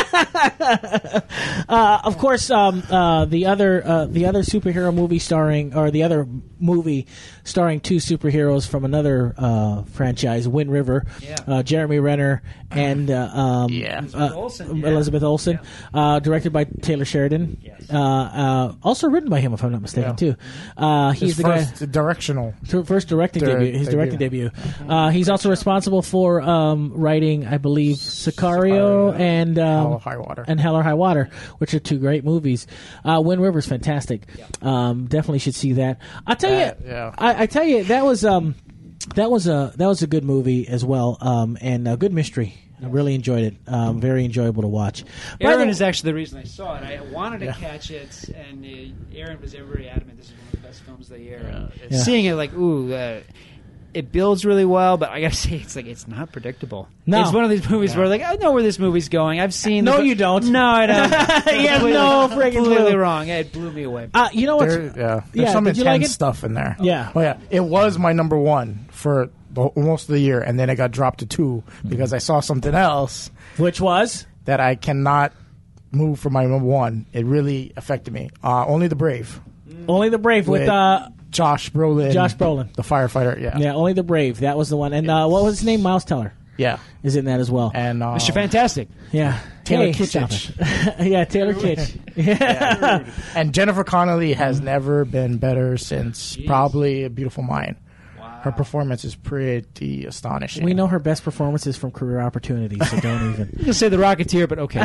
Of course, the other superhero movie the other movie starring two superheroes from another franchise, Wind River, Jeremy Renner and Elizabeth Olsen, directed by Taylor Sheridan. Yes. Also written by him, if I'm not mistaken, too. He's the first directional. First directing debut. His directing debut. He's also responsible for writing, I believe, Sicario and Hell or High Water. And Hell or High Water, which are two great movies. Wind River's fantastic. Definitely should see that. I'll tell you. I tell you that was a good movie as well, and a good mystery. I really enjoyed it. Very enjoyable to watch. Aaron is actually the reason I saw it. I wanted to catch it, and Aaron was very adamant this is one of the best films of the year. Seeing it like, it builds really well, but I gotta say, it's not predictable. No. It's one of these movies where I know where this movie's going. I've seen. No, you don't. No, I don't. Yeah, no friggin' completely clue. wrong. It blew me away. You know what? There's some did you intense like it? stuff in there. Yeah. Oh yeah, it was my number one for most of the year, and then it got dropped to 2 because I saw something else, Which was? that I cannot move from my number one. It really affected me. Only the Brave. Only the Brave with Josh Brolin. The firefighter. Yeah, Only the Brave. That was the one. And what was his name? Miles Teller. Yeah. Is in that as well. And Mr. Fantastic. Yeah. Taylor stop Kitsch. it. Yeah, Taylor Kitsch. Yeah. And Jennifer Connelly has never been better since probably A Beautiful Mind. Her performance is pretty astonishing. We know her best performances from Career Opportunities, so don't even. You can say The Rocketeer, but okay.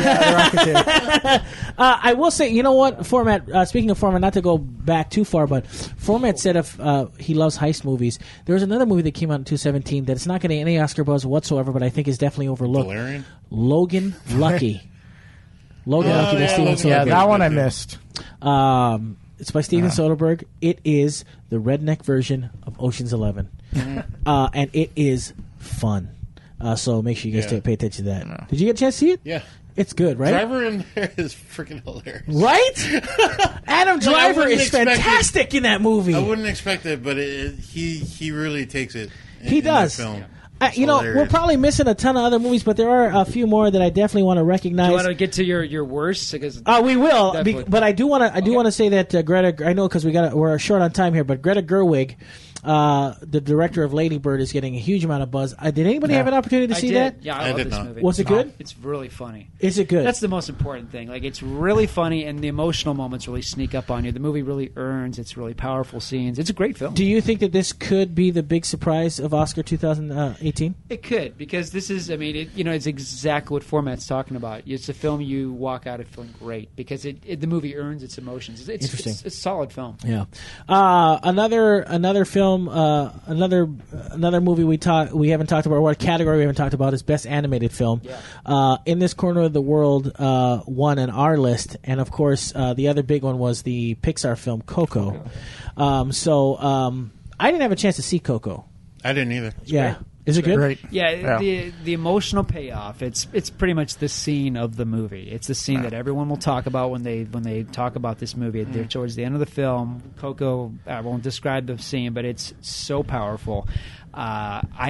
I will say, you know what, Format, speaking of Format, not to go back too far, but Format said if he loves heist movies. There was another movie that came out in 2017 that's not getting any Oscar buzz whatsoever, but I think is definitely overlooked. Valerian? Logan Lucky. Lucky by Steven Soderbergh. Yeah, that one I missed. It's by Steven Soderbergh. It is the redneck version of Ocean's 11. And it is fun. So make sure you guys pay attention to that. Did you get a chance to see it? Yeah. It's good, right? Driver in there is freaking hilarious. Right? Adam Driver is fantastic in that movie. I wouldn't expect it, but he really takes it. He does. In that film. We're probably missing a ton of other movies, but there are a few more that I definitely want to recognize. Do you want to get to your worst? Because we will, but I do want to say that Greta. I know because we're short on time here, but Greta Gerwig, the director of Lady Bird, is getting a huge amount of buzz. Did anybody have an opportunity to see that? Yeah, I love this movie. Was it good? It's really funny. Is it good? That's the most important thing. Like, it's really funny, and the emotional moments really sneak up on you. The movie really earns its really powerful scenes. It's a great film. Do you think that this could be the big surprise of Oscar 2018? It could, because this is, it's exactly what Format's talking about. It's a film you walk out of feeling great, because the movie earns its emotions. It's Interesting. It's a solid film. Yeah. Another film, another movie we haven't talked about, or what category we haven't talked about, is Best Animated Film. Yeah. In this corner of the world, won on our list, and of course, the other big one was the Pixar film Coco. I didn't have a chance to see Coco. I didn't either. Great. Is it good? Great. Yeah, the emotional payoff. It's pretty much the scene of the movie. It's the scene that everyone will talk about when they talk about this movie. They're towards the end of the film. Coco, I won't describe the scene, but it's so powerful. I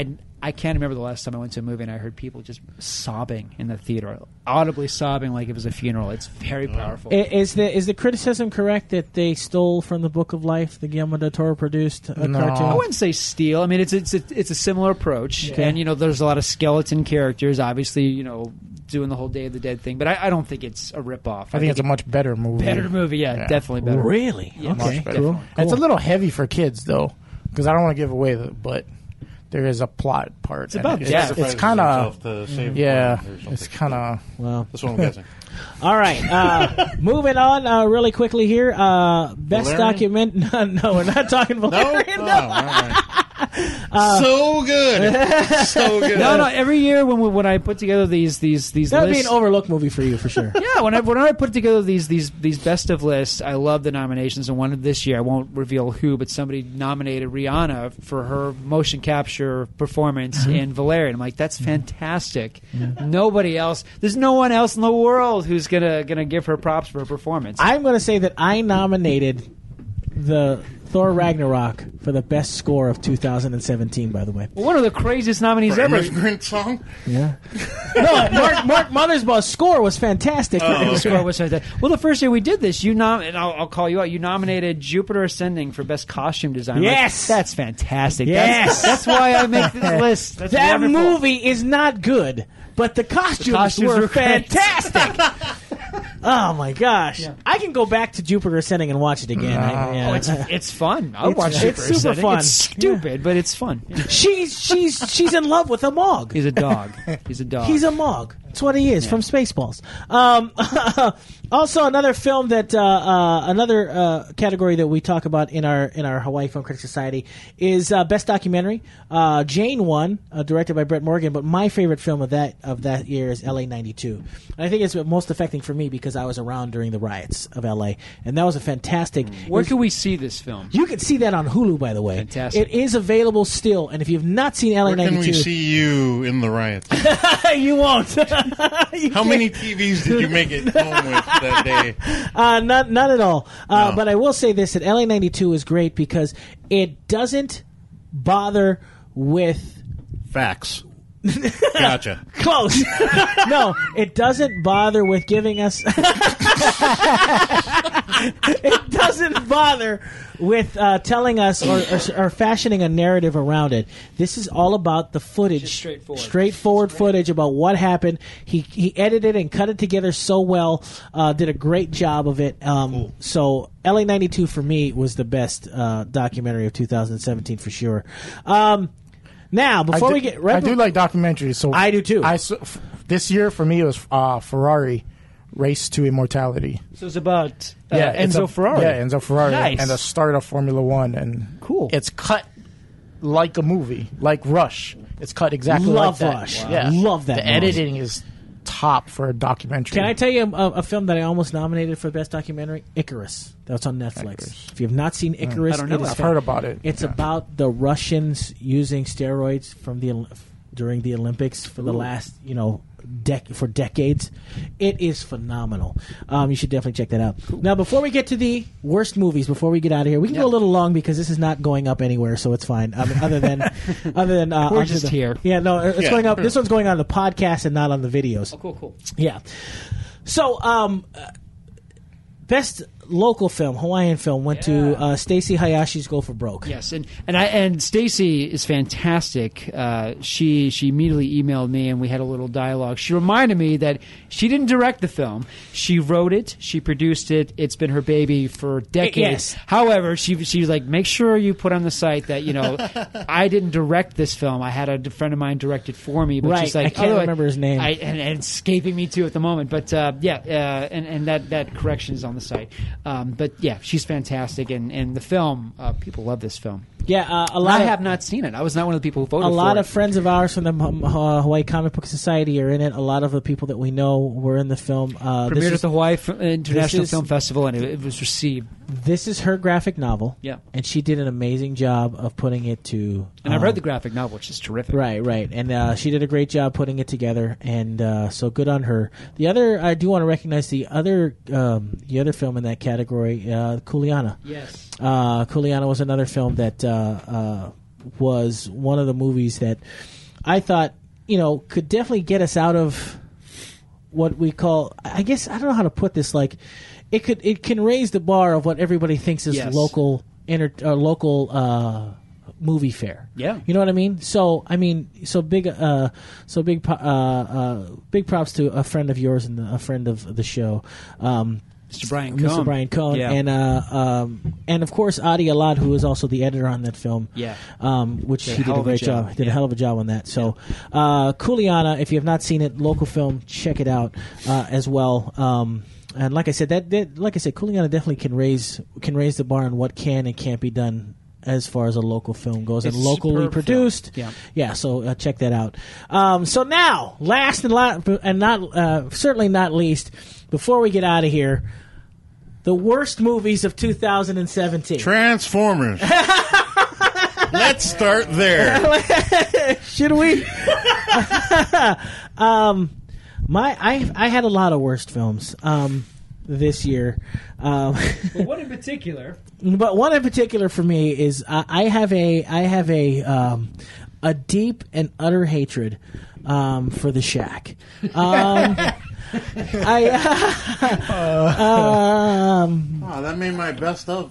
I can't remember the last time I went to a movie and I heard people just sobbing in the theater, audibly sobbing like it was a funeral. It's very powerful. Is the criticism correct that they stole from the Book of Life, the Guillermo del Toro produced cartoon? I wouldn't say steal. I mean, it's a similar approach, and there's a lot of skeleton characters, obviously, doing the whole Day of the Dead thing, but I don't think it's a ripoff. I think it's a much better movie. Definitely better. Really? Yeah, okay, cool. It's a little heavy for kids though, because I don't want to give away but there is a plot part. It's about death. It's kind of it's kind of That's what I'm guessing. All right, moving on really quickly here. Best Valerian? document. No, we're not talking Valerian. No. All right. So good. So good. No. Every year when I put together these That would be lists, an overlooked movie for you, for sure. yeah, when I put together these best of lists, I love the nominations. And one of this year, I won't reveal who, but somebody nominated Rihanna for her motion capture performance in Valerian. I'm like, that's fantastic. Nobody else. There's no one else in the world who's gonna give her props for her performance. I'm going to say that I nominated the Thor Ragnarok for the best score of 2017, by the way. One of the craziest nominees ever. Immigrant Song? Yeah. No, Mark Mothersbaugh's score was fantastic. The score was fantastic. Well, the first year we did this, and I'll call you out. You nominated Jupiter Ascending for best costume design. Yes, that's fantastic. Yes, that's why I make this list. That's that wonderful. movie is not good, but the costumes were fantastic. Oh my gosh! Yeah. I can go back to Jupiter Ascending and watch it again. It's fun. I'll watch Jupiter It's super Ascending. fun. It's stupid, but it's fun. Yeah. She's in love with a Mog. He's a dog. He's a Mog. That's what he is from Spaceballs. Also, another film that another category that we talk about in our Hawaii Film Critics Society is best documentary. Jane won, directed by Brett Morgan, but my favorite film of that year is LA '92. And I think it's most affecting for me because I was around during the riots of LA, and that was a fantastic. Where can we see this film? You can see that on Hulu, by the way. Fantastic. It is available still, and if you've not seen LA '92, Where can we see you in the riots? You won't. How many TVs did you make it home with that day? Not at all. No. But I will say this: that LA '92 is great because it doesn't bother with Facts. Gotcha. close. No, it doesn't bother with giving us. It doesn't bother with telling us or fashioning a narrative around it. This is all about the footage, just straightforward footage about what happened. He edited and cut it together so well. Did a great job of it. Cool. So LA '92 for me was the best documentary of 2017 for sure. Now, before we get, I do like documentaries. So I do too. This year for me it was Ferrari Race to Immortality. So it's about Enzo Ferrari. Yeah, Enzo Ferrari, Nice. and the start of Formula One, and Cool. It's cut like a movie, like Rush. It's cut exactly Love like that. Rush. Yeah, Love that The movie. editing is top for a documentary. Can I tell you a film that I almost nominated for best documentary? Icarus. That's on Netflix. Icarus. If you have not seen Icarus, I don't know. it is I've heard about it. It's about the Russians using steroids from during the Olympics for the last, for decades. It is phenomenal. You should definitely check that out. Now, before we get to the worst movies, before we get out of here, we can go a little long because this is not going up anywhere, so it's fine. I mean, other than We're just here. Yeah, no, it's going up. This one's going on the podcast and not on the videos. Oh, cool. Yeah. So, best local film, Hawaiian film, went to Stacey Hayashi's Go for Broke. Yes, and Stacey is fantastic. She immediately emailed me and we had a little dialogue. She reminded me that she didn't direct the film. She wrote it. She produced it. It's been her baby for decades. Yes. However, she was like, make sure you put on the site that I didn't direct this film. I had a friend of mine direct it for me. But Right. she's like, I can't remember his name. and it's escaping me too at the moment. But and that correction is on the site. But yeah, she's fantastic, and the film, people love this film. Yeah, I have not seen it. I was not one of the people who voted for it. A lot of friends of ours from the Hawaii Comic Book Society are in it. A lot of the people that we know were in the film. Premiered at the Hawaii International Film Festival, and it was received. This is her graphic novel. Yeah. And she did an amazing job of putting it to... And I've read the graphic novel, which is terrific. Right. And she did a great job putting it together, and so good on her. The other, I do want to recognize the other film in that category, Kuleana. Yes. Kuleana was another film that was one of the movies that I thought, could definitely get us out of what we call, I guess, I don't know how to put this, like, it can raise the bar of what everybody thinks is Yes. local movie fare. Yeah. You know what I mean? So big props to a friend of yours and a friend of the show. Mr. Brian Cohn. Mr. Brian Cohn, Yeah. and of course Adi Alad, who is also the editor on that film. Yeah. Which Did a he did hell a of a great job. job. He did a Yeah. hell of a job on that. So, Kuliana, if you have not seen it, local film, check it out as well. And like I said, Kuliana definitely can raise the bar on what can and can't be done as far as a local film goes, It's and locally superb produced. film. Yeah. So check that out. So now, last and not certainly not least, before we get out of here, the worst movies of 2017. Transformers. Let's start there. Should we? I had a lot of worst films this year. Well, what in particular? But one in particular for me is I have a deep and utter hatred for The Shack. That made my best of.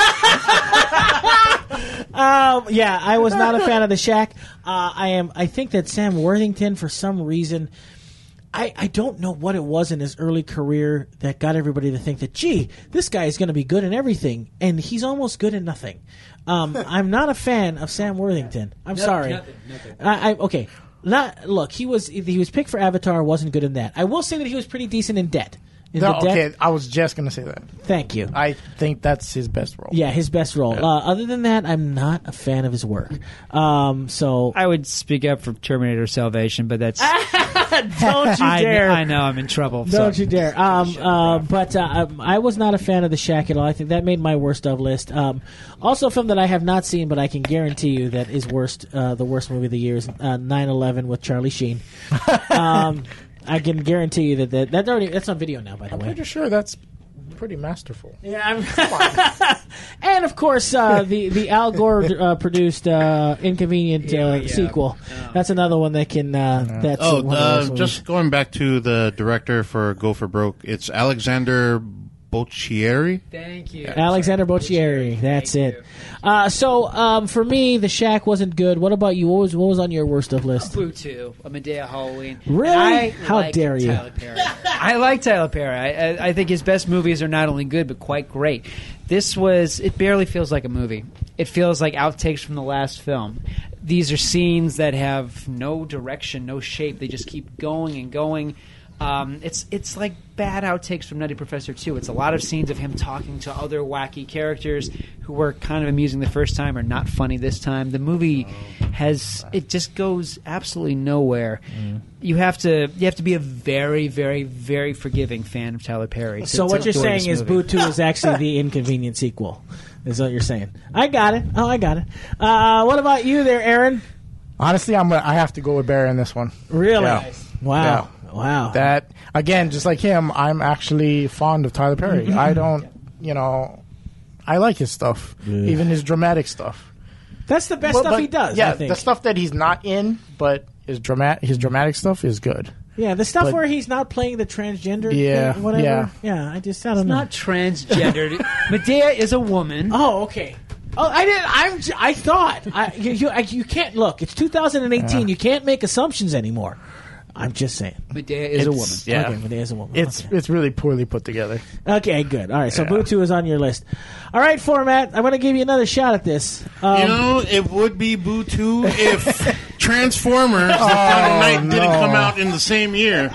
Yeah, I was not a fan of The Shack. I think that Sam Worthington, for some reason, I don't know what it was in his early career that got everybody to think that, gee, this guy is going to be good in everything, and he's almost good in nothing. I'm not a fan of Sam Worthington. I'm sorry. Nothing. Okay. Look, he was picked for Avatar, wasn't good in that. I will say that he was pretty decent in Debt. Okay, I was just going to say that. Thank you. I think that's his best role. Yeah, his best role. Yeah. Other than that, I'm not a fan of his work. So I would speak up for Terminator Salvation, but that's don't you dare! I know I'm in trouble. Don't so. you dare! But I was not a fan of The Shack at all. I think that made my worst of list. Also, a film that I have not seen, but I can guarantee you that is worst. The worst movie of the year is 9/11 with Charlie Sheen. I can guarantee you that's on video now. By the I'm way, pretty sure that's pretty masterful. yeah. And of course, the Al Gore produced Inconvenient sequel. That's another one that can. That's one of those movies. Just going back to the director for Go for Broke, it's Alexander Bocchieri. Thank you. Alexander Bocchieri. That's it. So for me, The Shack wasn't good. What about you? What was on your worst of list? Boo 2, A Medea Halloween. Really? I How like dare you. Tyler Perry. I like Tyler Perry. I think his best movies are not only good, but quite great. It barely feels like a movie. It feels like outtakes from the last film. These are scenes that have no direction, no shape. They just keep going and going. It's like bad outtakes from Nutty Professor 2. It's a lot of scenes of him talking to other wacky characters who were kind of amusing the first time or not funny this time. The movie it just goes absolutely nowhere. You have to be a very, very, very forgiving fan of Tyler Perry. So what you're enjoy saying this is movie. Boo 2 is actually the Inconvenient sequel. Is what you're saying. I got it. Oh, I got it. What about you there, Aaron? Honestly, I have to go with Barry in this one. Really? Yeah. Wow. Yeah. Wow. That, again, just like him, I'm actually fond of Tyler Perry. I don't, I like his stuff, even his dramatic stuff. That's the best stuff he does, Yeah, I think. the stuff that he's not in, but his dramatic stuff is good. Yeah, the stuff But- where he's not playing the transgender Yeah, thing, whatever. yeah. I don't know. Not transgendered. Medea is a woman. Oh, okay. Oh, I didn't. I thought you can't look. It's 2018. You can't make assumptions anymore. I'm just saying. Medea is a woman. Yeah. Okay, Medea's a woman. It's really poorly put together. Okay, good. All right, so Boo 2 is on your list. All right, Format, I'm going to give you another shot at this. It would be Boo 2 if Transformers The Final Night didn't come out in the same year.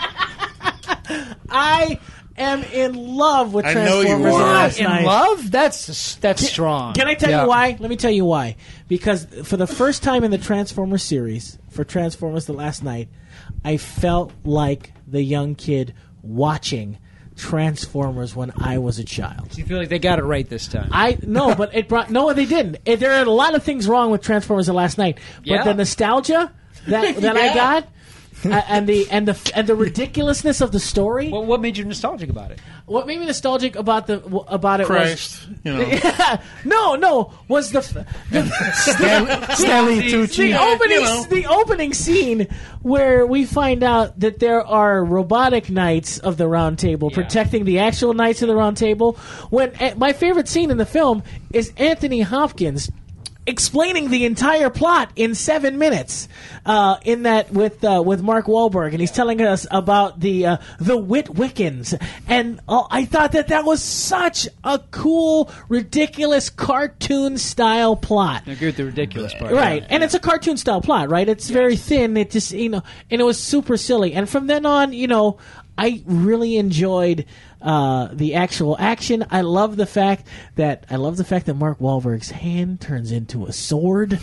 I am in love with I know you Transformers are. Last In Night. love? That's strong. Can I tell Yeah. you why? Let me tell you why. Because for the first time in the Transformers series, for Transformers The Last Night, I felt like the young kid watching Transformers when I was a child. Do you feel like they got it right this time? But it brought no, they didn't. There are a lot of things wrong with Transformers The Last Night, but Yeah. the nostalgia that I got, and the ridiculousness of the story. Well, what made you nostalgic about it? What made me nostalgic about it Christ, was you know. no was the Stanley Tucci. the opening scene where we find out that there are robotic knights of the Round Table protecting the actual knights of the Round Table. When my favorite scene in the film is Anthony Hopkins explaining the entire plot in 7 minutes. In that with Mark Wahlberg, and he's telling us about the Witwickens, and I thought that was such a cool, ridiculous cartoon style plot. I agree with the ridiculous part, right? And it's a cartoon style plot, right? It's very thin. It just and it was super silly. And from then on, I really enjoyed the actual action. I love the fact that Mark Wahlberg's hand turns into a sword.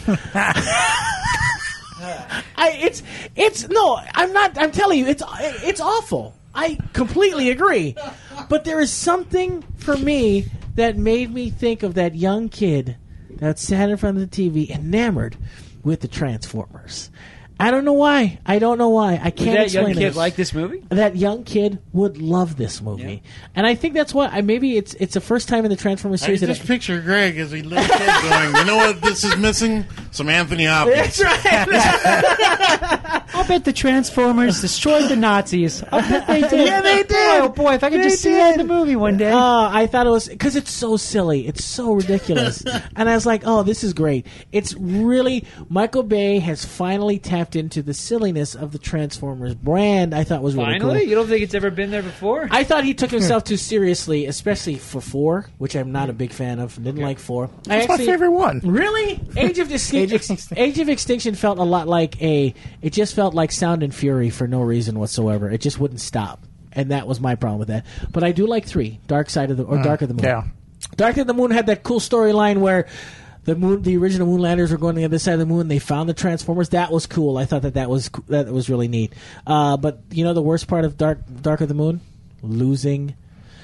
I'm telling you, it's awful. I completely agree. But there is something for me that made me think of that young kid that sat in front of the TV enamored with the Transformers. I don't know why. I can't explain it. Would that young kid like this movie? That young kid would love this movie, and I think that's why. Maybe it's the first time in the Transformers series. I just picture Greg as a little kid going, "You know what? This is missing some Anthony Hopkins." That's right. I'll bet the Transformers destroyed the Nazis. I'll bet they did. Yeah, they did. Oh boy, if I could just see that in the movie one day. I thought it was because it's so silly, it's so ridiculous, and I was like, "Oh, this is great." It's really Michael Bay has finally tapped into the silliness of the Transformers brand. I thought was really cool. Finally, you don't think it's ever been there before? I thought he took himself too seriously, especially for 4, which I'm not a big fan of. Didn't like 4. That's my favorite one. Really? Age of Extinction felt a lot like it just felt like Sound and Fury for no reason whatsoever. It just wouldn't stop. And that was my problem with that. But I do like 3, Dark of the Moon. Yeah. Dark of the Moon had that cool storyline where the original Moonlanders were going to the other side of the moon. They found the Transformers. That was cool. I thought that was really neat. But the worst part of Dark of the Moon? Losing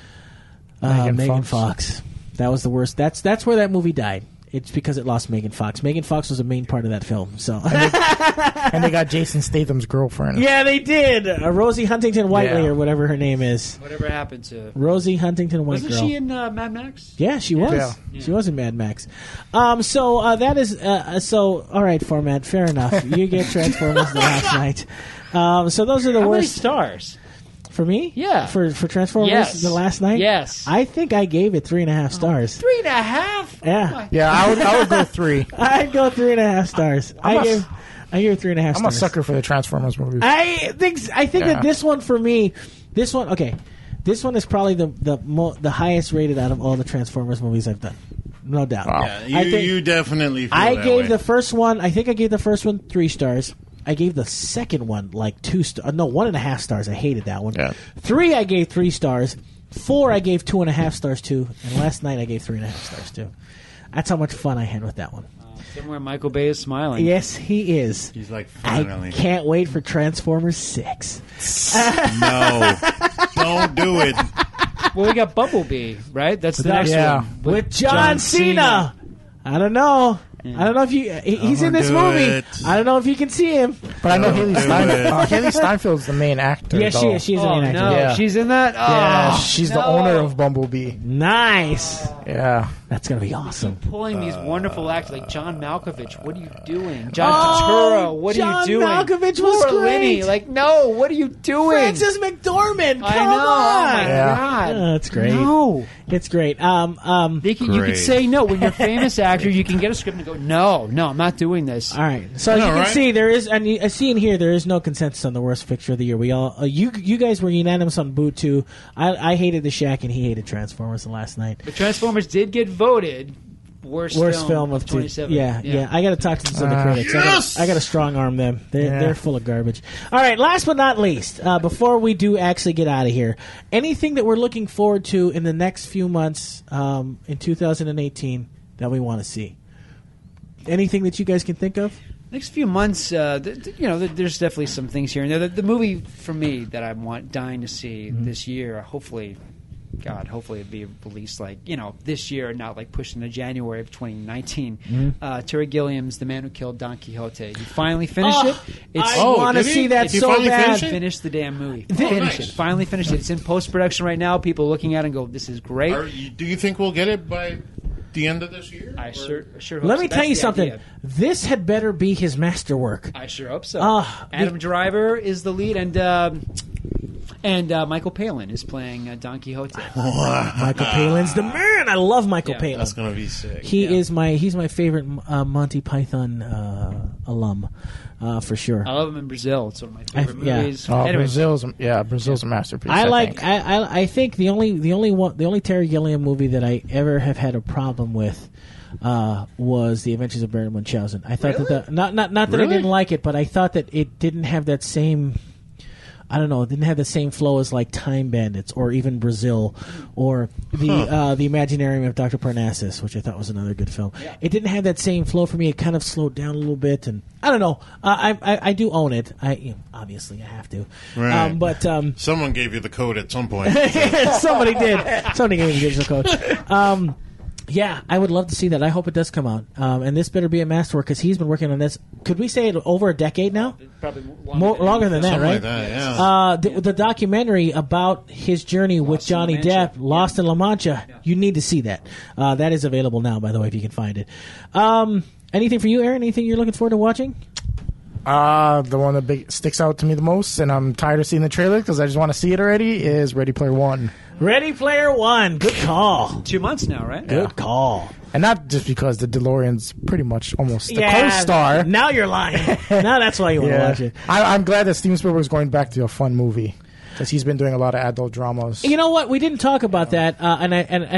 Megan Fox. That was the worst. That's where that movie died. It's because it lost Megan Fox. Megan Fox was a main part of that film. So, and they got Jason Statham's girlfriend. Yeah, they did. Rosie Huntington Whiteley or whatever her name is. Whatever happened to Rosie Huntington Whiteley? Wasn't she in Mad Max? Yeah, she was. Yeah. She was in Mad Max. So that is all right. Format, fair enough. You get Transformers the last night. So those are the How worst many stars. For me? Yeah. For Transformers the last night? Yes. I think I gave it 3.5 stars. 3.5? Yeah. Yeah, I would go 3. I'd go 3.5 stars. I gave it 3.5 stars. I'm a sucker for the Transformers movies. I think that this one for me, this one is probably the highest rated out of all the Transformers movies I've done. No doubt. Wow. Yeah, you definitely feel that gave way. the first one, I think I gave the first one 3 stars. I gave the second one like 2 stars. No, 1.5 stars. I hated that one. Yeah. 3, I gave 3 stars. 4, I gave 2.5 stars to. And last night, I gave 3.5 stars to. That's how much fun I had with that one. Somewhere Michael Bay is smiling. Yes, he is. He's like, finally. I can't wait for Transformers 6. No. Don't do it. Well, we got Bumblebee, right? That's the next one. With John Cena. I don't know. I don't know if he's in this movie. I don't know if you can see him. But I know Haley Steinfeld's the main actor. Yeah, she is. She's the main actor. No. Yeah. She's in that? Yeah, she's the owner of Bumblebee. Nice. Yeah. That's going to be awesome. Pulling these wonderful actors like John Malkovich. What are you doing? John Turturro. What are you doing? John Malkovich was Poor great. Lenny. No, what are you doing? Frances McDormand. Come I know. on. Oh, my God. That's great. No. It's great. You could say no. When you're a famous actor, you can get a script and go, no, I'm not doing this. All right. So as you can see, there is, and I see in here, there is no consensus on the worst picture of the year. We all, you guys were unanimous on Boo too. I hated The Shack, and he hated Transformers the last night. But Transformers did get voted worst film of 27. Yeah. I got to talk to some of the critics. Yes! I got to strong arm them. They're full of garbage. All right. Last but not least, before we do actually get out of here, anything that we're looking forward to in the next few months in 2018 that we want to see? Anything that you guys can think of? Next few months, there's definitely some things here and there. The movie for me that I'm dying to see this year, hopefully God, hopefully it'd be released this year, not like pushed into January of 2019. Terry Gilliam's The Man Who Killed Don Quixote. He finally finished it. I want to see that so bad. Finished the damn movie. Nice. It. Finally finished it. It's in post-production right now. People are looking at it and go, this is great. Do you think we'll get it by the end of this year? I sure hope Let so. me tell you That's the something. idea. This had better be his masterwork. I sure hope so. Adam Driver is the lead, and Michael Palin is playing Don Quixote. Michael Palin's the man. I love Michael Palin. That's gonna be sick. He's my favorite Monty Python alum, for sure. I love him in Brazil. It's one of my favorite movies. Oh, Anyway, Brazil's a masterpiece. I think the only Terry Gilliam movie that I ever have had a problem with was The Adventures of Barry Munchausen. I thought that not that I didn't like it, but I thought that it didn't have that same. I don't know. It didn't have the same flow as like Time Bandits or even Brazil or the Imaginarium of Dr. Parnassus, which I thought was another good film. Yeah. It didn't have that same flow for me. It kind of slowed down a little bit, and I don't know. I do own it. Obviously I have to. Right. But someone gave you the code at some point. Somebody did. Somebody gave me the digital code. Yeah, I would love to see that. I hope it does come out. And this better be a masterwork because he's been working on this. Could we say it over a decade now? Probably longer than that, Something right? like that, yeah. The documentary about his journey with Johnny Depp, Lost in La Mancha, you need to see that. That is available now, by the way, if you can find it. Anything for you, Aaron? Anything you're looking forward to watching? The one that sticks out to me the most, and I'm tired of seeing the trailer because I just want to see it already, is Ready Player One. Ready Player One. Good call. 2 months now, right? Good call. And not just because the DeLorean's pretty much almost the co-star. Now you're lying. Now that's why you want to watch it. I'm glad that Steven Spielberg's going back to a fun movie because he's been doing a lot of adult dramas. You know what? We didn't talk about that, and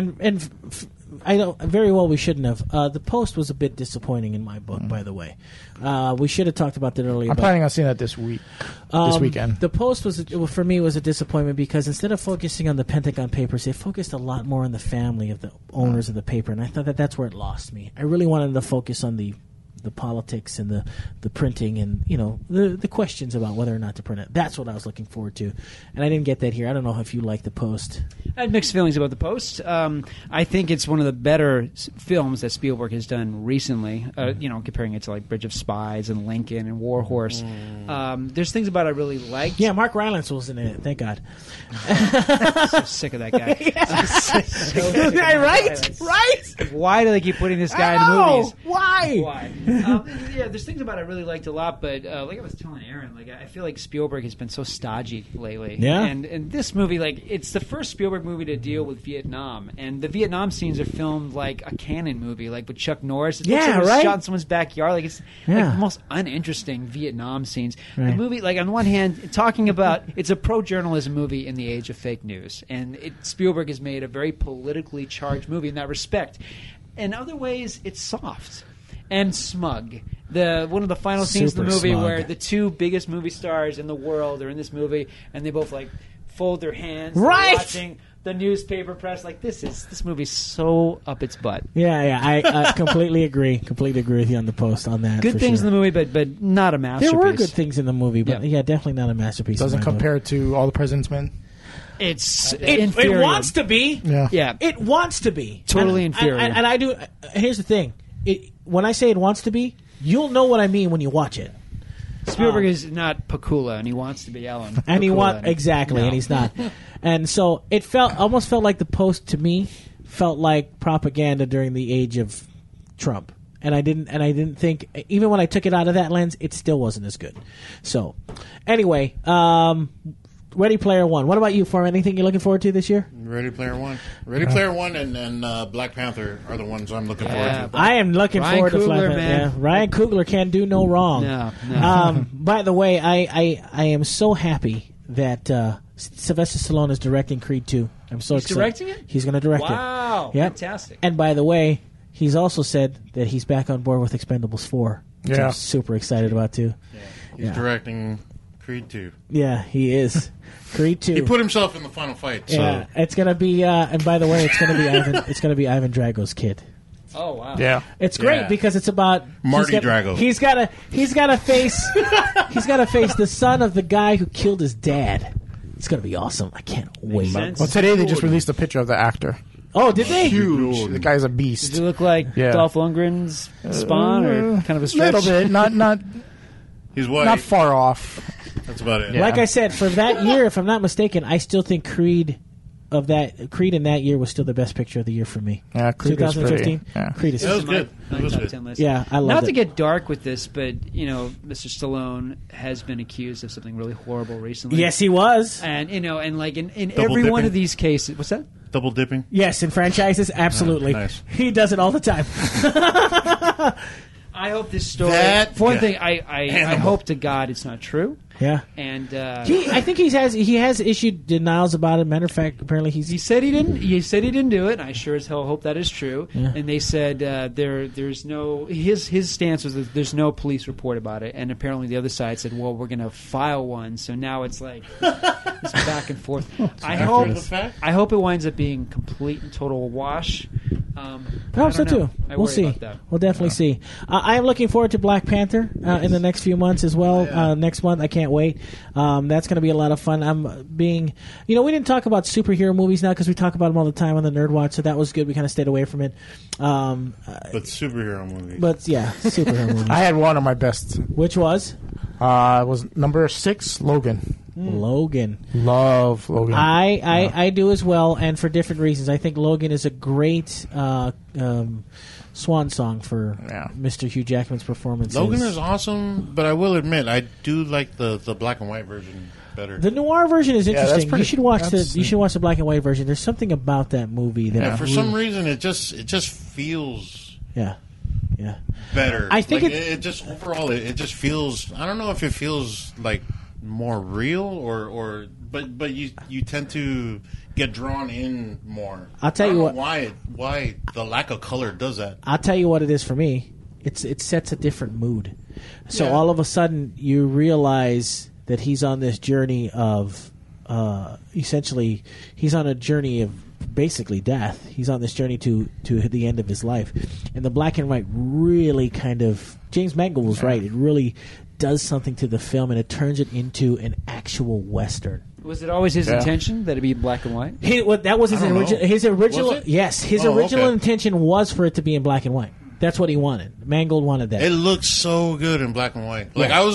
I know very well we shouldn't have. The Post was a bit disappointing in my book, by the way. We should have talked about that earlier. I'm planning on seeing that this weekend. The Post for me was a disappointment because instead of focusing on the Pentagon Papers, they focused a lot more on the family of the owners of the paper, and I thought that's where it lost me. I really wanted to focus on the politics and the printing and the questions about whether or not to print it. That's what I was looking forward to, and I didn't get that here. I don't know if you like The Post. I had mixed feelings about The Post. I think it's one of the better films that Spielberg has done recently. Comparing it to like Bridge of Spies and Lincoln and War Horse. There's things about it I really liked. Yeah, Mark Rylance was in it. Thank God. So sick of that guy. Right? Why do they keep putting this guy in the movies? Why? There's things about it I really liked a lot, but like I was telling Aaron, I feel like Spielberg has been so stodgy lately. Yeah. And this movie, it's the first Spielberg movie to deal with Vietnam, and the Vietnam scenes are filmed like a Cannon movie, like with Chuck Norris. It looks like it was shot in someone's backyard. It's like the most uninteresting Vietnam scenes. Right. The movie, on one hand, talking about it's a pro-journalism movie in the age of fake news, and Spielberg has made a very politically charged movie in that respect. In other ways, it's soft and smug. One of the final scenes in the movie where the two biggest movie stars in the world are in this movie, and they both fold their hands, watching the newspaper press. This movie's so up its butt. Yeah, I completely agree. Completely agree with you on The Post on that. Good things in the movie, but not a masterpiece. There were good things in the movie, but definitely not a masterpiece. Doesn't compare to All the President's Men. It's inferior. It wants to be. Yeah. It wants to be. Totally inferior. And I do. Here's the thing. When I say it wants to be, you'll know what I mean when you watch it. Spielberg is not Pakula, and he wants to be Ellen. And Pakula, and he's not. And so it almost felt like The Post to me felt like propaganda during the age of Trump. And I didn't think, even when I took it out of that lens, it still wasn't as good. So, anyway, Ready Player One. What about you, Form? Anything you're looking forward to this year? Ready Player One. Ready Player One and Black Panther are the ones I'm looking forward to. I am looking forward to Black Panther. Man. Yeah. Ryan Coogler can do no wrong. No. By the way, I am so happy that Sylvester Stallone is directing Creed 2. I'm so excited. He's directing it? He's going to direct it. Wow. Yep. Fantastic. And by the way, he's also said that he's back on board with Expendables 4. Which I'm super excited about, too. Yeah. He's directing Creed 2. Yeah, he is. Creed 2. He put himself in the final fight. So. Yeah, it's gonna be. And by the way, it's gonna be Ivan. It's gonna be Ivan Drago's kid. Oh wow! Yeah, it's great because it's about Marty Drago. He's got to face. He's got to face the son of the guy who killed his dad. It's going to be awesome. I can't wait. sense. Well, today they just released a picture of the actor. Oh, did they? Huge. The guy's a Does beast. he look like Yeah. Dolph Lundgren's Spawn, or kind of a stretch? Little bit, not He's white. not far off. That's about it. Yeah. Like I said, for that year, if I'm not mistaken, I still think Creed in that year was still the best picture of the year for me. Yeah, Creed is 2015. pretty. Yeah. Creed is. That was good. My That was top good. 10 list. Yeah, I loved Not it. to get dark with this, but Mr. Stallone has been accused of something really horrible recently. Yes, he was. and and like in Double every one dipping? of these cases, what's that? Double dipping. Yes, in franchises, absolutely. nice. He does it all the time. I hope this story. That for one guy. thing, I Animal. hope to God it's not true. Yeah. And I think he has issued denials about it. Matter of fact, apparently he said he didn't. He said he didn't do it. And I sure as hell hope that is true. Yeah. And they said there's no. His stance was that there's no police report about it. And apparently the other side said, well, we're going to file one. So now it's like it's back and forth. I hope. After the fact? I hope it winds up being complete and total wash. I hope so don't know. too. I We'll worry see. about that. We'll definitely see. I am looking forward to Black Panther in the next few months as well. Yeah. Next month, I can't wait. That's going to be a lot of fun. We didn't talk about superhero movies now because we talk about them all the time on the Nerd Watch, so that was good. We kind of stayed away from it. But superhero movies. But yeah, superhero movies. I had one of my best. Which was It was number 6, Logan. Logan. Love Logan. I do as well, and for different reasons. I think Logan is a great swan song for Mr. Hugh Jackman's performance. Logan is awesome, but I will admit I do like the black and white version better. The noir version is that's interesting. pretty- You should watch that's- you should watch the black and white version. There's something about that movie that For some reason, it just feels yeah. better. I think like, it- it just overall it just feels. I don't know if it feels like more real or but you tend to get drawn in more. I'll tell I you don't what- know why the lack of color does that. I'll tell you what it is for me. It sets a different mood. So Yeah. all of a sudden you realize that he's on this journey of essentially he's on a journey of basically death. He's on this journey to the end of his life. And the black and white really kind of James Mangold was right. It really does something to the film and it turns it into an actual Western. Was it always his Yeah. intention that it be black and white? That was his I don't original. know. His original, Was it? yes, his Oh, original okay. intention was for it to be in black and white. That's what he wanted. Mangold wanted that. It looks so good in black and white. Like Yeah.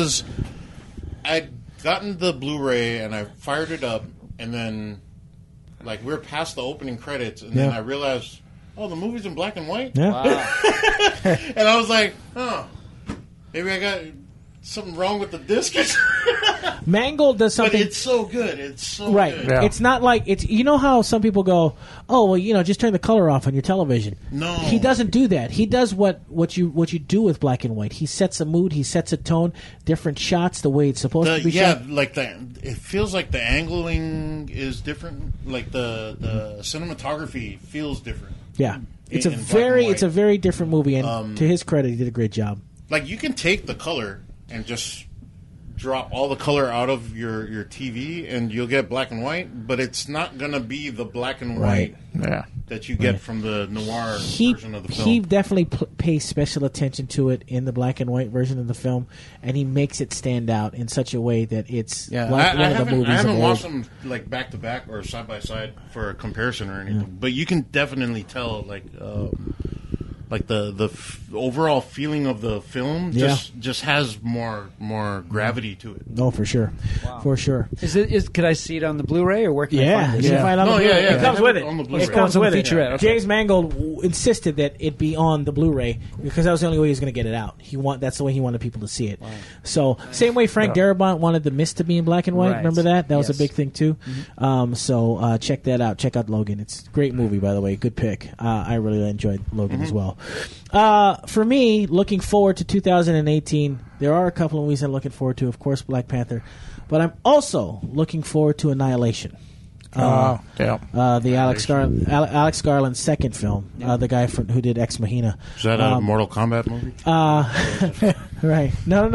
I'd gotten the Blu-ray and I fired it up, and then like we're past the opening credits, and then Yeah. I realized, oh, the movie's in black and white, Yeah. Wow. and I was like, oh, maybe I got something wrong with the disc. Mangold does But something it's so good. It's so right. good. Yeah. It's not like it's. You know how some people go, "Oh, well, just turn the color off on your television." No. he doesn't do that. He does what you do with black and white. He sets a mood. He sets a tone. Different shots, the way it's supposed to be shot. It feels like the angling is different. Like the cinematography feels different. Yeah, it's in a black very and it's a white. very different movie. And to his credit, he did a great job. Like you can take the color and just drop all the color out of your TV and you'll get black and white, but it's not gonna be the black and white Yeah. that you get from the noir He version of the film. he definitely pays special attention to it in the black and white version of the film, and he makes it stand out in such a way that it's Yeah, like one of the movies I of haven't old. watched them like back to back or side by side for a comparison or anything, but you can definitely tell like the overall feeling of the film just has more gravity to it. Oh, for sure, for sure. Could I see it on the Blu-ray, or where can I Yeah, find you it? can find it on the No, Blu-ray. yeah, It comes yeah. with it. On the Blu-ray. It comes Oh, with it's it. on the featurette, okay. James Mangold insisted that it be on the Blu-ray because that was the only way he was going to get it out. That's the way he wanted people to see it. So same way Frank Darabont wanted The Mist to be in black and white. Right. Remember that? That was a Yes. big thing too. So check that out. Check out Logan. It's a great movie, by the way. Good pick. I really enjoyed Logan as well. For me, looking forward to 2018, there are a couple of movies I'm looking forward to. Of course, Black Panther, but I'm also looking forward to Annihilation. Yeah. The Alex Garland's second film, the guy who did Ex Machina. Is that a Mortal Kombat movie? Right. No.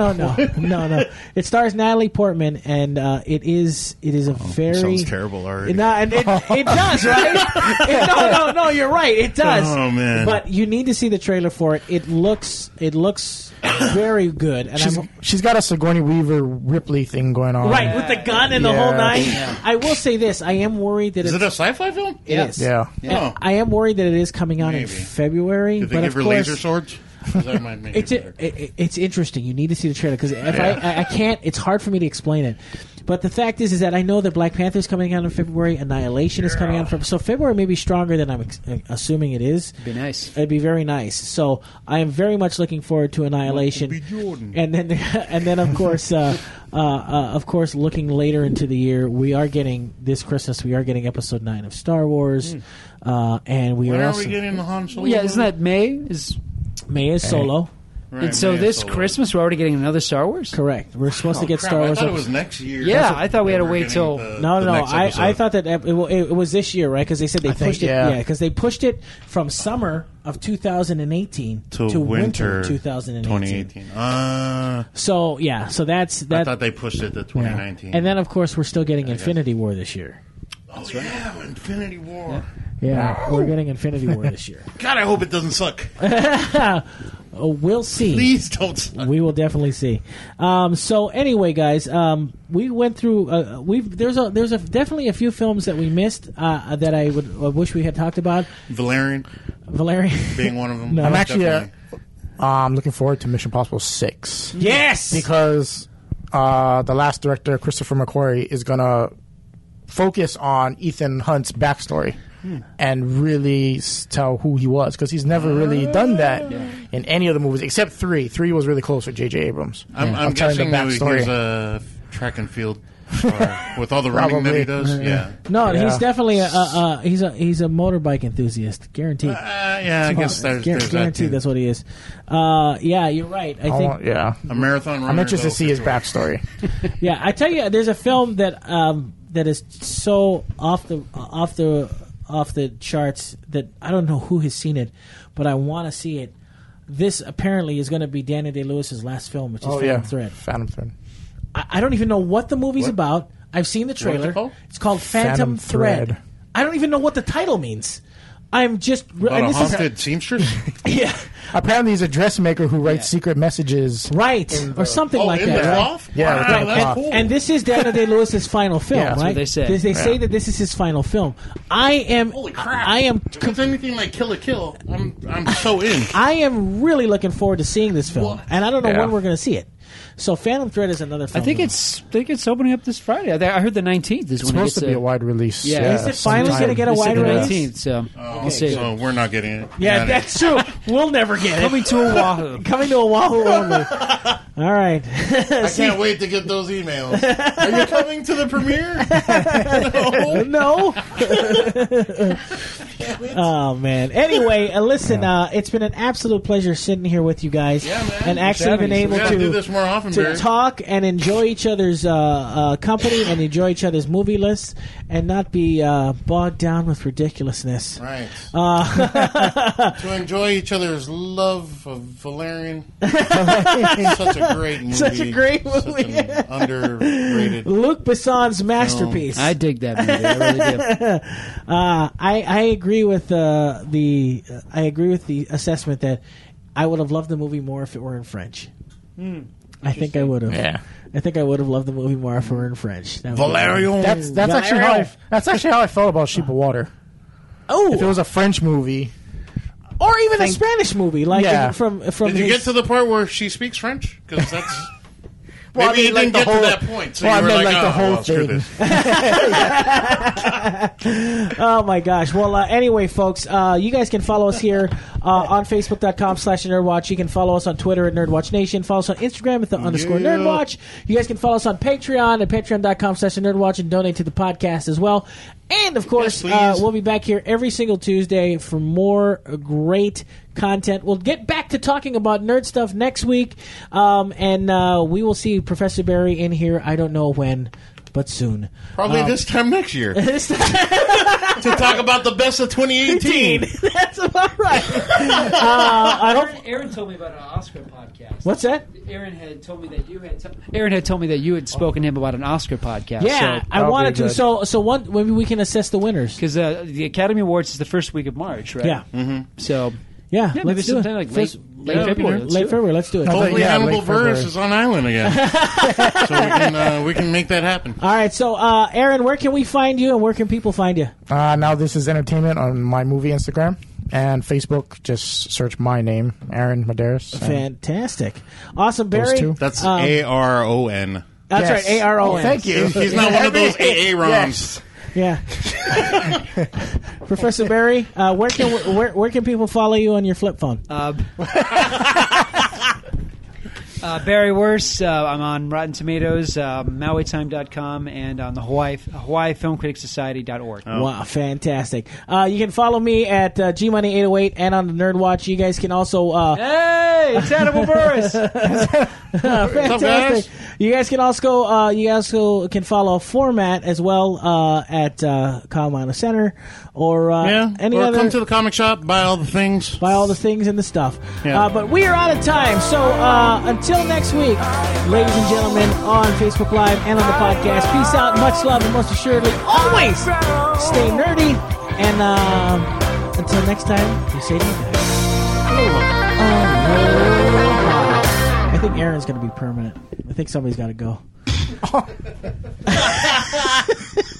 It stars Natalie Portman, and it is a very sounds terrible already. No, and it does, right? No, you're right. It does. Oh, man. But you need to see the trailer for it. It looks very good. And She's got a Sigourney Weaver Ripley thing going on. right, with the gun and the whole Yeah. nine. Yeah. I will say this: I am worried that Is it a sci-fi film? It is. Yeah. Oh. I am worried that it is coming out in Maybe. February. Did they but give of her course, laser swords? 'Cause that might make It's it better. it's interesting. You need to see the trailer because if I can't, it's hard for me to explain it. But the fact is that I know that Black Panther is coming out in February. Annihilation is coming out in February. So February may be stronger than I'm assuming it is. Be nice. It'd be very nice. So I am very much looking forward to Annihilation. Michael B. Jordan. And then of course, looking later into the year, this Christmas we are getting Episode 9 of Star Wars, and we When are are also we getting the Han Solo? Well, yeah, isn't that May? May is Solo. Right, And so May this Solo. Christmas we're already getting another Star Wars? Correct. We're supposed to Oh, get crap, Star Wars. I thought it episode- was next year. Yeah, I thought we had to We're wait getting till- No. the next I episode. thought that it was this year, right? Because they said they I think, pushed it. yeah. Yeah, because they pushed it from summer of 2018 to winter 2018. 2018. So yeah, so that's I that. thought they pushed it to Yeah. 2019. And then of course we're still getting Infinity War this year. oh yeah, Infinity War. Yeah, we're getting Infinity War this year. God, I hope it doesn't suck. We'll see. Please don't suck. We will definitely see. So anyway, guys, we went through. There's definitely a few films that we missed that I wish we had talked about. Valerian Valerian. being one of them. No. I'm actually Definitely. looking forward to Mission Impossible 6 Yes. because the last director, Christopher McQuarrie, is going to focus on Ethan Hunt's backstory and really tell who he was because he's never really done that in any of the movies except 3. 3 was really close with J.J. Abrams. I'm Of telling the guessing that backstory. he's a track and field with all the running that he Probably. does. Yeah. No, Yeah. he's definitely he's a motorbike enthusiast, guaranteed. Yeah, I guess there's that guaranteed too. that's what he is. Yeah, you're right. I think. A marathon runner. I'm interested to though, see for his sure. backstory. Yeah, I tell you, there's a film that that is so off the charts that I don't know who has seen it, but I want to see it. This apparently is going to be Daniel Day-Lewis's last film, which is Phantom Thread. Phantom Thread. I don't even know what the movie's What? about. I've seen the trailer. it called? It's called Phantom Thread. Thread. I don't even know what the title means. I'm just About and a this is- haunted seamstress. yeah, Apparently, he's a dressmaker who writes secret messages. right, or something Oh, like in that. the right? cloth? Yeah, wow, within the that's cloth. cool. And this is Daniel Day-Lewis's final film, Yeah, that's right? what they say. They say that this is his final film. I am. Holy crap! I am. If it's anything like Kill a Kill, I'm so in. I am really looking forward to seeing this film, What? and I don't know Yeah. when we're going to see it. So, Phantom Thread is another I film. think it's opening up this Friday. I heard the 19th is It's when it supposed gets to be a wide release. Yeah. Is it finally sometime. gonna get a They said wide the release? 19th, so we'll see. So we're not getting it. Yeah, Got it. that's true. We'll never get it. Coming to Oahu. Coming to Oahu only. All right. I can't wait to get those emails. Are you coming to the premiere? No. Oh man. Anyway, listen. It's been an absolute pleasure sitting here with you guys, Yeah, man. and actually been having us. able We gotta do this to more often, to Barry. talk and enjoy each other's company and enjoy each other's movie lists, and not be bogged down with ridiculousness. Right. To enjoy each other's love of Valerian. Such a great movie. Such a great movie. Such an underrated. Luc Besson's masterpiece. I dig that movie. I really do. I agree with I agree with the assessment that I would have loved the movie more if it were in French. I think I would have. Yeah. I think I would have loved the movie more if it were in French. That would be- Valerian. That's actually how I felt about Sheep of Water. Oh, If it was a French movie, or even a think- Spanish movie, like Yeah. from Did you his- get to the part where she speaks French? Because that's. Well, Maybe I mean, you like didn't the get whole- to that point. So well, I you were meant like, like the oh, whole well, screw thing. this. Oh my gosh! Well, anyway, folks, you guys can follow us here on Facebook.com/NerdWatch. You can follow us on Twitter at NerdWatchNation. Follow us on Instagram at the _ NerdWatch. You guys can follow us on Patreon at Patreon.com/NerdWatch and donate to the podcast as well. And of course, Yes, please. we'll be back here every single Tuesday for more great content. We'll get back to talking about nerd stuff next week, and we will see Professor Barry in here. I don't know when. but soon. Probably this time next year. To talk about the best of 2018. That's about right. Aaron told me about an Oscar podcast. What's that? Aaron had told me that you had. Aaron had told me that you had spoken to him about an Oscar podcast. Yeah, so, I wanted to. So maybe we can assess the winners. Because the Academy Awards is the first week of March, right? Yeah. Mm-hmm. So yeah, maybe let's do it. sometime like late February. Late February. Let's do it. Hopefully Yeah, Hannibal late February. Buress is on island again. So we can make that happen. All right. So, Aaron, where can we find you, and where can people find you? Now This Is Entertainment on my movie Instagram. And Facebook, just search my name, Aaron Medeiros. Fantastic. Awesome, Barry. Those two. That's ARON. That's Yes. right, ARON. Oh, thank you. He's not one of those AA-ROMs. Yeah. Professor Barry, where can people follow you on your flip phone? Barry Worse. I'm on Rotten Tomatoes, MauiTime.com, and on the Hawaii FilmCriticsSociety.org. Wow, fantastic. You can follow me at GMoney808 and on the Nerd Watch. You guys can also... Hey, it's Hannibal Buress. fantastic. You guys can also can follow Format as well at Kalamana Center or any or other... come to the comic shop, buy all the things. Buy all the things and the stuff. Yeah. But we are out of time. So until next week, ladies and gentlemen, on Facebook Live and on the podcast, peace out, much love, and most assuredly, always stay nerdy. And until next time, be safe and guys. I think Aaron's going to be permanent. I think somebody's got to go.